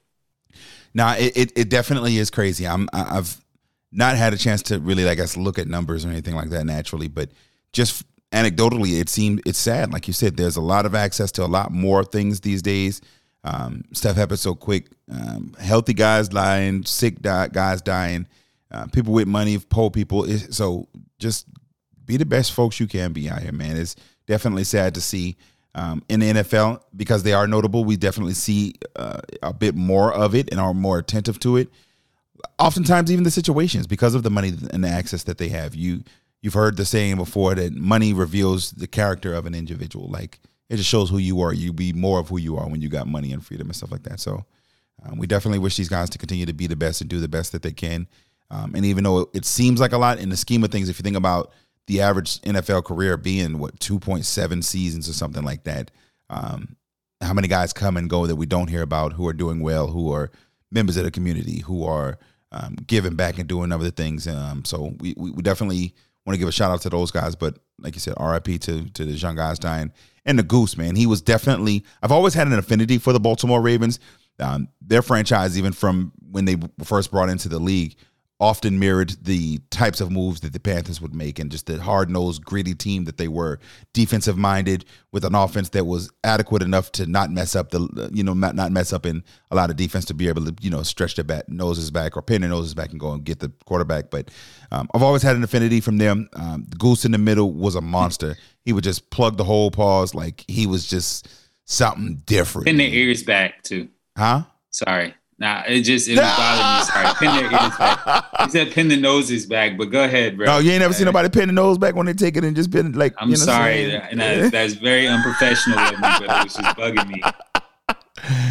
Nah, it, it, it definitely is crazy. I'm, I've, not had a chance to really, I guess, look at numbers or anything like that naturally, but just anecdotally, it seemed it's sad. Like you said, there's a lot of access to a lot more things these days. Um, stuff happens so quick. Um, healthy guys dying, sick die, guys dying, uh, people with money, poor people. So just be the best folks you can be out here, man. It's definitely sad to see um, in the N F L because they are notable. We definitely see uh, a bit more of it and are more attentive to it. Oftentimes, even the situations, because of the money and the access that they have, you you've heard the saying before that money reveals the character of an individual. Like it just shows who you are. You be more of who you are when you got money and freedom and stuff like that. So um, we definitely wish these guys to continue to be the best and do the best that they can. Um, and even though it seems like a lot in the scheme of things, if you think about the average N F L career being what two point seven seasons or something like that, um, how many guys come and go that we don't hear about who are doing well, who are members of the community, who are um, giving back and doing other things. Um, so we, we definitely want to give a shout out to those guys. But like you said, R I P to to the young guys dying. And the Goose, man, he was definitely, I've always had an affinity for the Baltimore Ravens. Um, their franchise, even from when they first brought into the league, often mirrored the types of moves that the Panthers would make and just the hard-nosed, gritty team that they were, defensive-minded with an offense that was adequate enough to not mess up the, you know, not, not mess up in a lot of defense to be able to, you know, stretch their back, noses back or pin their noses back and go and get the quarterback. But um, I've always had an affinity from them. Um, the Goose in the middle was a monster. He would just plug the whole pause like he was just something different. Pin their ears back, too. Huh? Sorry. Nah, it just, it was bothering me. Sorry. Pin their ears back. He said pin the noses back, but go ahead, bro. No, you ain't never seen nobody pin the nose back when they take it and just been like, I'm you know sorry. And that, that's very unprofessional of me, but it was just bugging me.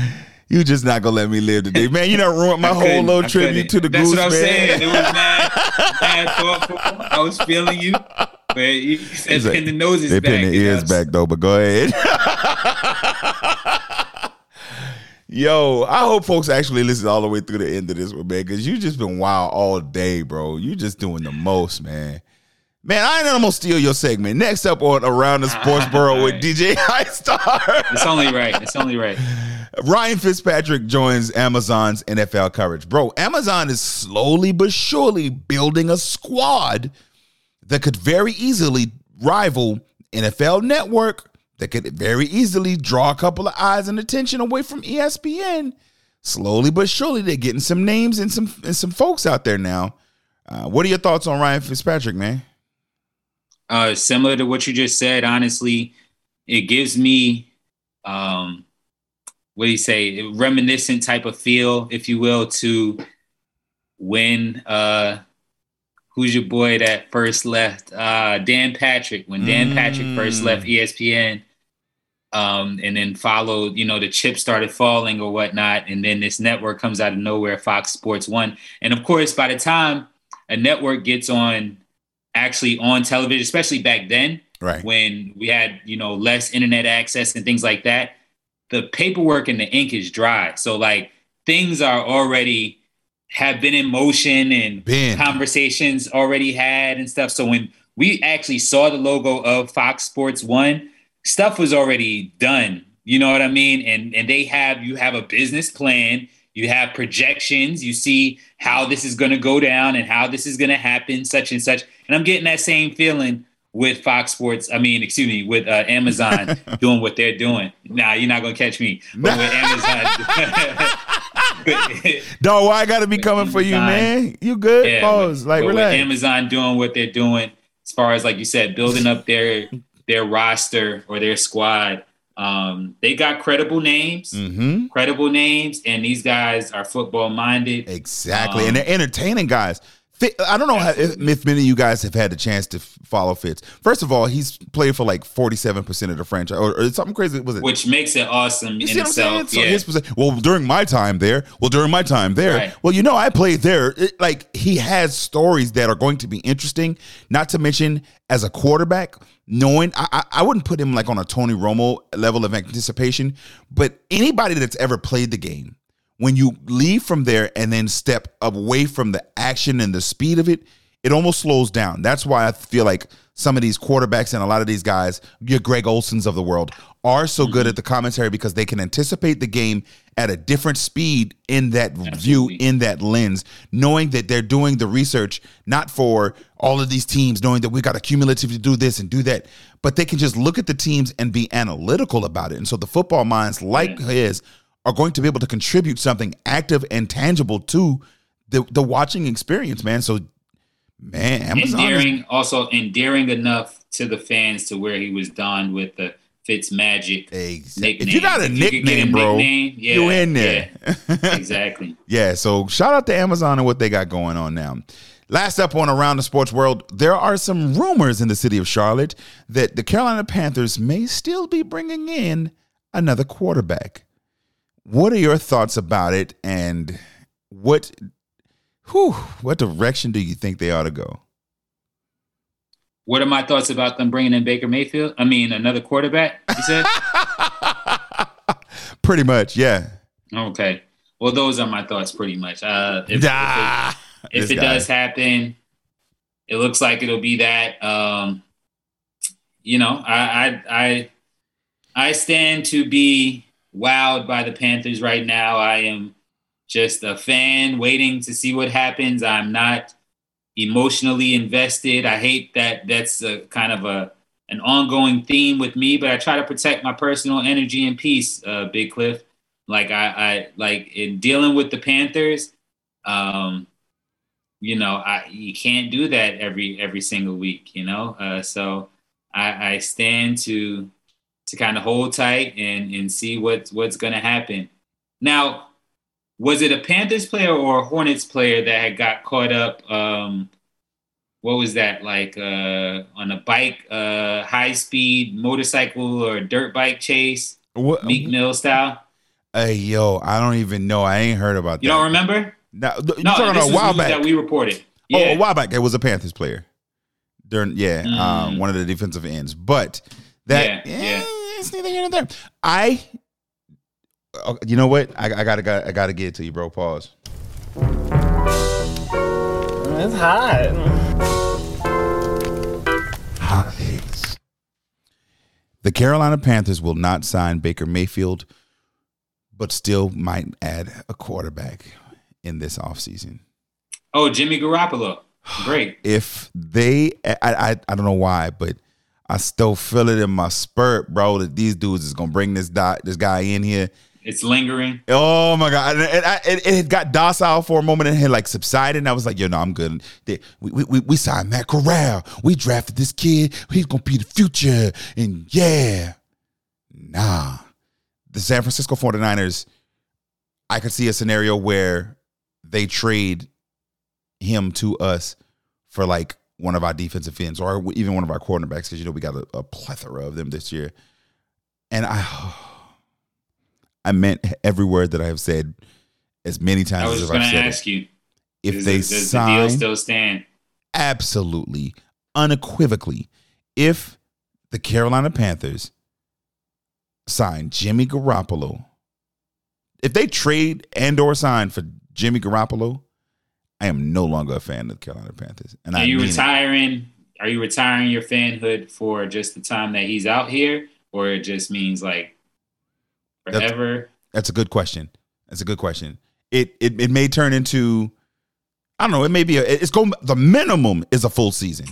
You just not gonna let me live today, man. You done ruined my whole little I tribute to the That's Goose, what I'm man. saying. It was mad, mad thoughtful. I was feeling you, but you said like, pin the noses they back. pin their you ears know? back though, but go ahead. Yo, I hope folks actually listen all the way through the end of this one, man, because you just been wild all day, bro. You just doing the most, man. Man, I ain't gonna steal your segment. Next up on Around the Sports Borough with D J High Star. It's only right. It's only right. Ryan Fitzpatrick joins Amazon's N F L coverage. Bro, Amazon is slowly but surely building a squad that could very easily rival N F L Network, that could very easily draw a couple of eyes and attention away from E S P N. Slowly but surely, they're getting some names and some and some folks out there now. Uh, what are your thoughts on Ryan Fitzpatrick, man? Uh, similar to what you just said, honestly, it gives me, um, what do you say, reminiscent type of feel, if you will, to when, uh, who's your boy that first left? Uh, Dan Patrick. When Dan mm. Patrick first left E S P N, um, and then followed, you know, the chips started falling or whatnot, and then this network comes out of nowhere, Fox Sports One. And of course, by the time a network gets on, actually on television, especially back then, right, when we had, you know, less internet access and things like that, the paperwork and the ink is dry. So like things are already have been in motion and been. conversations already had and stuff. So when we actually saw the logo of Fox Sports One, stuff was already done. You know what I mean? And and they have, you have a business plan, you have projections, you see how this is going to go down and how this is going to happen, such and such. And I'm getting that same feeling with Fox Sports. I mean, excuse me, with uh, Amazon doing what they're doing. Nah, you're not going to catch me. But with Amazon. Dog, why I got to be coming for you, man? You good? Yeah, Pause. but, like, but relax. With Amazon doing what they're doing, as far as, like you said, building up their their roster or their squad, um, they got credible names, mm-hmm. credible names, and these guys are football minded. Exactly, um, and they're entertaining guys. I don't know how, if, if many of you guys have had the chance to follow Fitz. First of all, he's played for like forty-seven percent of the franchise, or, or something crazy. Was it? Which makes it awesome you in see what itself. I'm saying? So yeah. his position, well, during my time there, well, during my time there, Right. well, you know, I played there. It, like he has stories that are going to be interesting. Not to mention, as a quarterback, knowing I, I, I wouldn't put him like on a Tony Romo level of anticipation, but anybody that's ever played the game, when you leave from there and then step away from the action and the speed of it, it almost slows down. That's why I feel like some of these quarterbacks and a lot of these guys, your Greg Olsons of the world, are so mm-hmm. good at the commentary because they can anticipate the game at a different speed in that Absolutely. view, in that lens, knowing that they're doing the research, not for all of these teams, knowing that we got to cumulatively do this and do that, but they can just look at the teams and be analytical about it. And so the football minds like yeah. his are going to be able to contribute something active and tangible to the, the watching experience, man. So, man, Amazon endearing, is- also endearing enough to the fans to where he was donned with the Fitz Magic exactly. nickname. If you got a if nickname, a bro, nickname, yeah, you in there. Yeah, exactly. Yeah, so shout out to Amazon and what they got going on now. Last up on Around the Sports World, there are some rumors in the city of Charlotte that the Carolina Panthers may still be bringing in another quarterback. What are your thoughts about it, and what, whew, what direction do you think they ought to go? What are my thoughts about them bringing in Baker Mayfield? I mean, another quarterback, you said? Pretty much, yeah. Okay. Well, those are my thoughts pretty much. Uh, if ah, if it, if it does happen, it looks like it'll be that. Um, you know, I, I I I stand to be wowed by the Panthers right now. I am just a fan waiting to see what happens. I'm not emotionally invested. I hate that that's a kind of a an ongoing theme with me, but I try to protect my personal energy and peace, uh, Big Cliff. Like I, I like in dealing with the Panthers, um, you know, I you can't do that every every single week, you know. Uh, so I, I stand to to kind of hold tight and and see what what's going to happen. Now, was it a Panthers player or a Hornets player that had got caught up? Um, what was that, like uh, on a bike, uh, high speed motorcycle or dirt bike chase, what, Meek Mill style? Hey, yo, I don't even know. I ain't heard about that. You don't remember? No, you No, talking this about a was while news back. that we reported. Oh, Yeah. a while back, it was a Panthers player. During, yeah, Mm. um, one of the defensive ends. But that, Yeah, yeah, yeah. it's neither here nor there. I, oh, you know what? I, I gotta, gotta, I gotta get it to you, bro. Pause. It's hot. Hot takes. The Carolina Panthers will not sign Baker Mayfield, but still might add a quarterback in this offseason. Oh, Jimmy Garoppolo. Great. If they, I, I, I don't know why, but I still feel it in my spirit, bro, that these dudes is gonna bring this guy, this guy in here. It's lingering. Oh my god! And, and I, it, it got docile for a moment and it had like subsided. And I was like, "Yo, no, I'm good." They, we, we we signed Matt Corral. We drafted this kid. He's gonna be the future. And yeah, nah. The San Francisco forty-niners, I could see a scenario where they trade him to us for like one of our defensive ends or even one of our cornerbacks because you know we got a, a plethora of them this year. And I. I meant every word that I have said as many times I was as just I've going to said ask it. you. If does, they does the sign, deal still stand? Absolutely, unequivocally, if the Carolina Panthers sign Jimmy Garoppolo, if they trade and or sign for Jimmy Garoppolo, I am no longer a fan of the Carolina Panthers. And Are I you mean retiring? It. Are you retiring your fanhood for just the time that he's out here, or it just means like forever? That's, that's a good question. That's a good question. It it it may turn into, I don't know. It may be a, it's going. The minimum is a full season.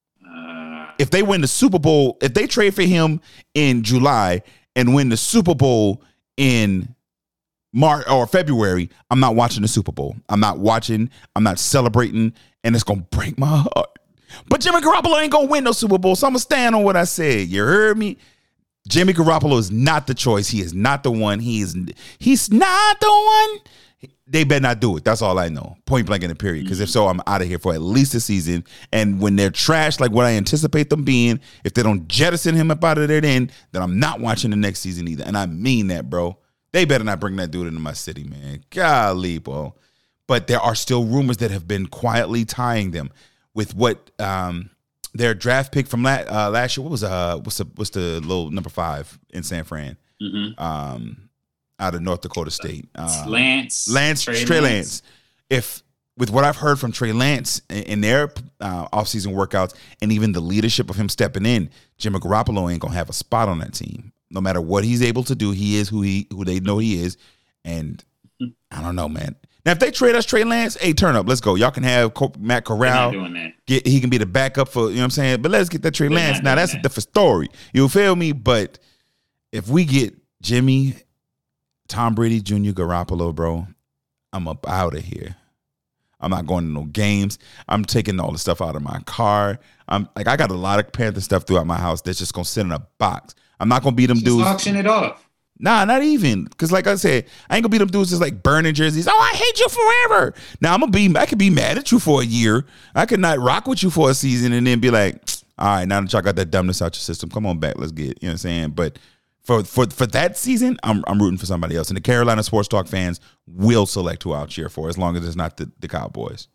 Uh, If they win the Super Bowl, if they trade for him in July and win the Super Bowl in March or February, I'm not watching the Super Bowl. I'm not watching. I'm not celebrating, and it's gonna break my heart. But Jimmy Garoppolo ain't gonna win no Super Bowl, so I'm gonna stand on what I said. You heard me? Jimmy Garoppolo is not the choice. He is not the one. He is. He's not the one. They better not do it. That's all I know. Point blank in the period. Because if so, I'm out of here for at least a season. And when they're trash, like what I anticipate them being, if they don't jettison him up out of there, then then I'm not watching the next season either. And I mean that, bro. They better not bring that dude into my city, man. Golly, bro. But there are still rumors that have been quietly tying them with what um, their draft pick from last, uh, last year. What was uh what's the what's the little number five in San Fran? mm-hmm. Um, out of North Dakota State. Uh, Lance. Lance, Trey, Trey Lance. Lance. If with what I've heard from Trey Lance in, in their uh, offseason workouts and even the leadership of him stepping in, Jimmy Garoppolo ain't gonna have a spot on that team. No matter what he's able to do, he is who he who they know he is. And I don't know, man. Now, if they trade us Trey Lance, hey, turn up. Let's go. Y'all can have Matt Corral. They're not doing that. Get, he can be the backup for, you know what I'm saying? But let's get that Trey They're Lance. Now, that's that. a different story. You feel me? But if we get Jimmy, Tom Brady, Junior Garoppolo, bro, I'm up out of here. I'm not going to no games. I'm taking all the stuff out of my car. I'm like, I got a lot of Panther stuff throughout my house that's just going to sit in a box. I'm not going to beat them Just dudes. auction it off. Nah, not even. Because like I said, I ain't gonna be them dudes just like burning jerseys. Oh, I hate you forever. Now I'm gonna be, I could be mad at you for a year. I could not rock with you for a season and then be like, all right, now that y'all got that dumbness out your system, come on back, let's get it. You know what I'm saying? But for for for that season, I'm I'm rooting for somebody else. And the Carolina Sports Talk fans will select who I'll cheer for as long as it's not the, the Cowboys.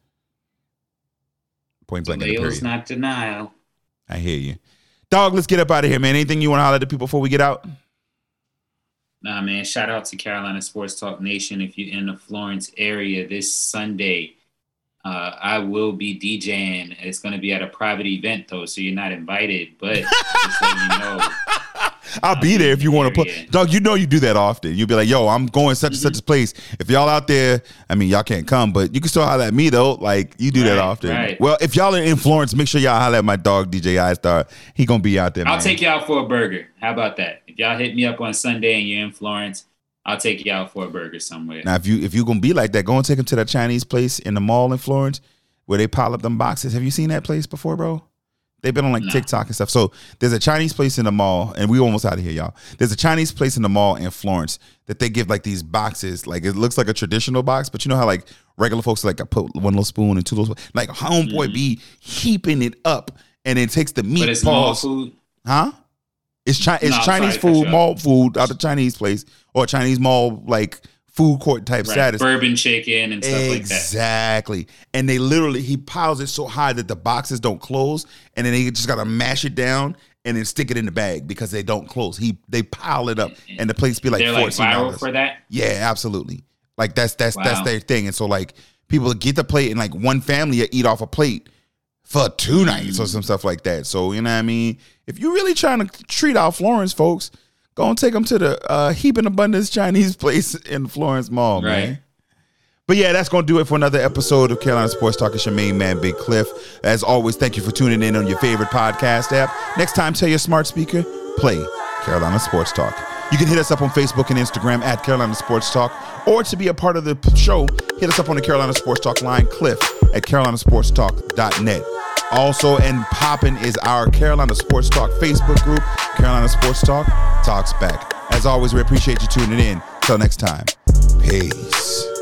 Point blank in the Leo's period. not denial. I hear you. Dog, let's get up out of here, man. Anything you want to holler at the people before we get out? Nah, man. Shout out to Carolina Sports Talk Nation. If you're in the Florence area this Sunday, uh, I will be DJing. It's going to be at a private event, though, so you're not invited. But just letting you know. I'll be there if you want to put. Dog, you know you do that often. You'll be like, yo, I'm going such and such a place. If y'all out there, I mean, y'all can't come, but you can still holler at me, though. Like, you do Right, that often. right. Well, if y'all are in Florence, make sure y'all holler at my dog, D J iStar. He going to be out there, I'll man. take you out for a burger. How about that? If y'all hit me up on Sunday and you're in Florence, I'll take you out for a burger somewhere. Now, if you if you going to be like that, go and take him to that Chinese place in the mall in Florence where they pile up them boxes. Have you seen that place before, bro? They've been on like No. TikTok and stuff. So there's a Chinese place in the mall, and we almost out of here, y'all. There's a Chinese place in the mall in Florence that they give like these boxes. Like it looks like a traditional box, but you know how like regular folks like I put one little spoon and two little spoons. Like homeboy Mhm. be heaping it up, and it takes the meat But it's mall balls. food. Huh? It's Chi- it's No, I'm Chinese sorry, food, cut you mall food out of Chinese place or Chinese mall like food court type Right. status. Bourbon chicken and stuff like that. Exactly. And they literally he piles it so high that the boxes don't close, and then they just gotta mash it down and then stick it in the bag because they don't close. He they pile it up and the plates be like They're like fourteen viral dollars. for that. Yeah, absolutely. Like that's that's that's Wow. their thing. And so like people get the plate and like one family eat off a plate for two nights or some stuff like that. So you know what I mean? If you're really trying to treat out Florence folks, go and take them to the uh, Heap and Abundance Chinese place in Florence Mall, Right. man. But yeah, that's going to do it for another episode of Carolina Sports Talk. It's your main man, Big Cliff. As always, thank you for tuning in on your favorite podcast app. Next time, tell your smart speaker, play Carolina Sports Talk. You can hit us up on Facebook and Instagram at Carolina Sports Talk, or to be a part of the show, hit us up on the Carolina Sports Talk line, Cliff at carolina sports talk dot net. Also, and poppin' is our Carolina Sports Talk Facebook group. Carolina Sports Talk talks back. As always, we appreciate you tuning in. Till next time, peace.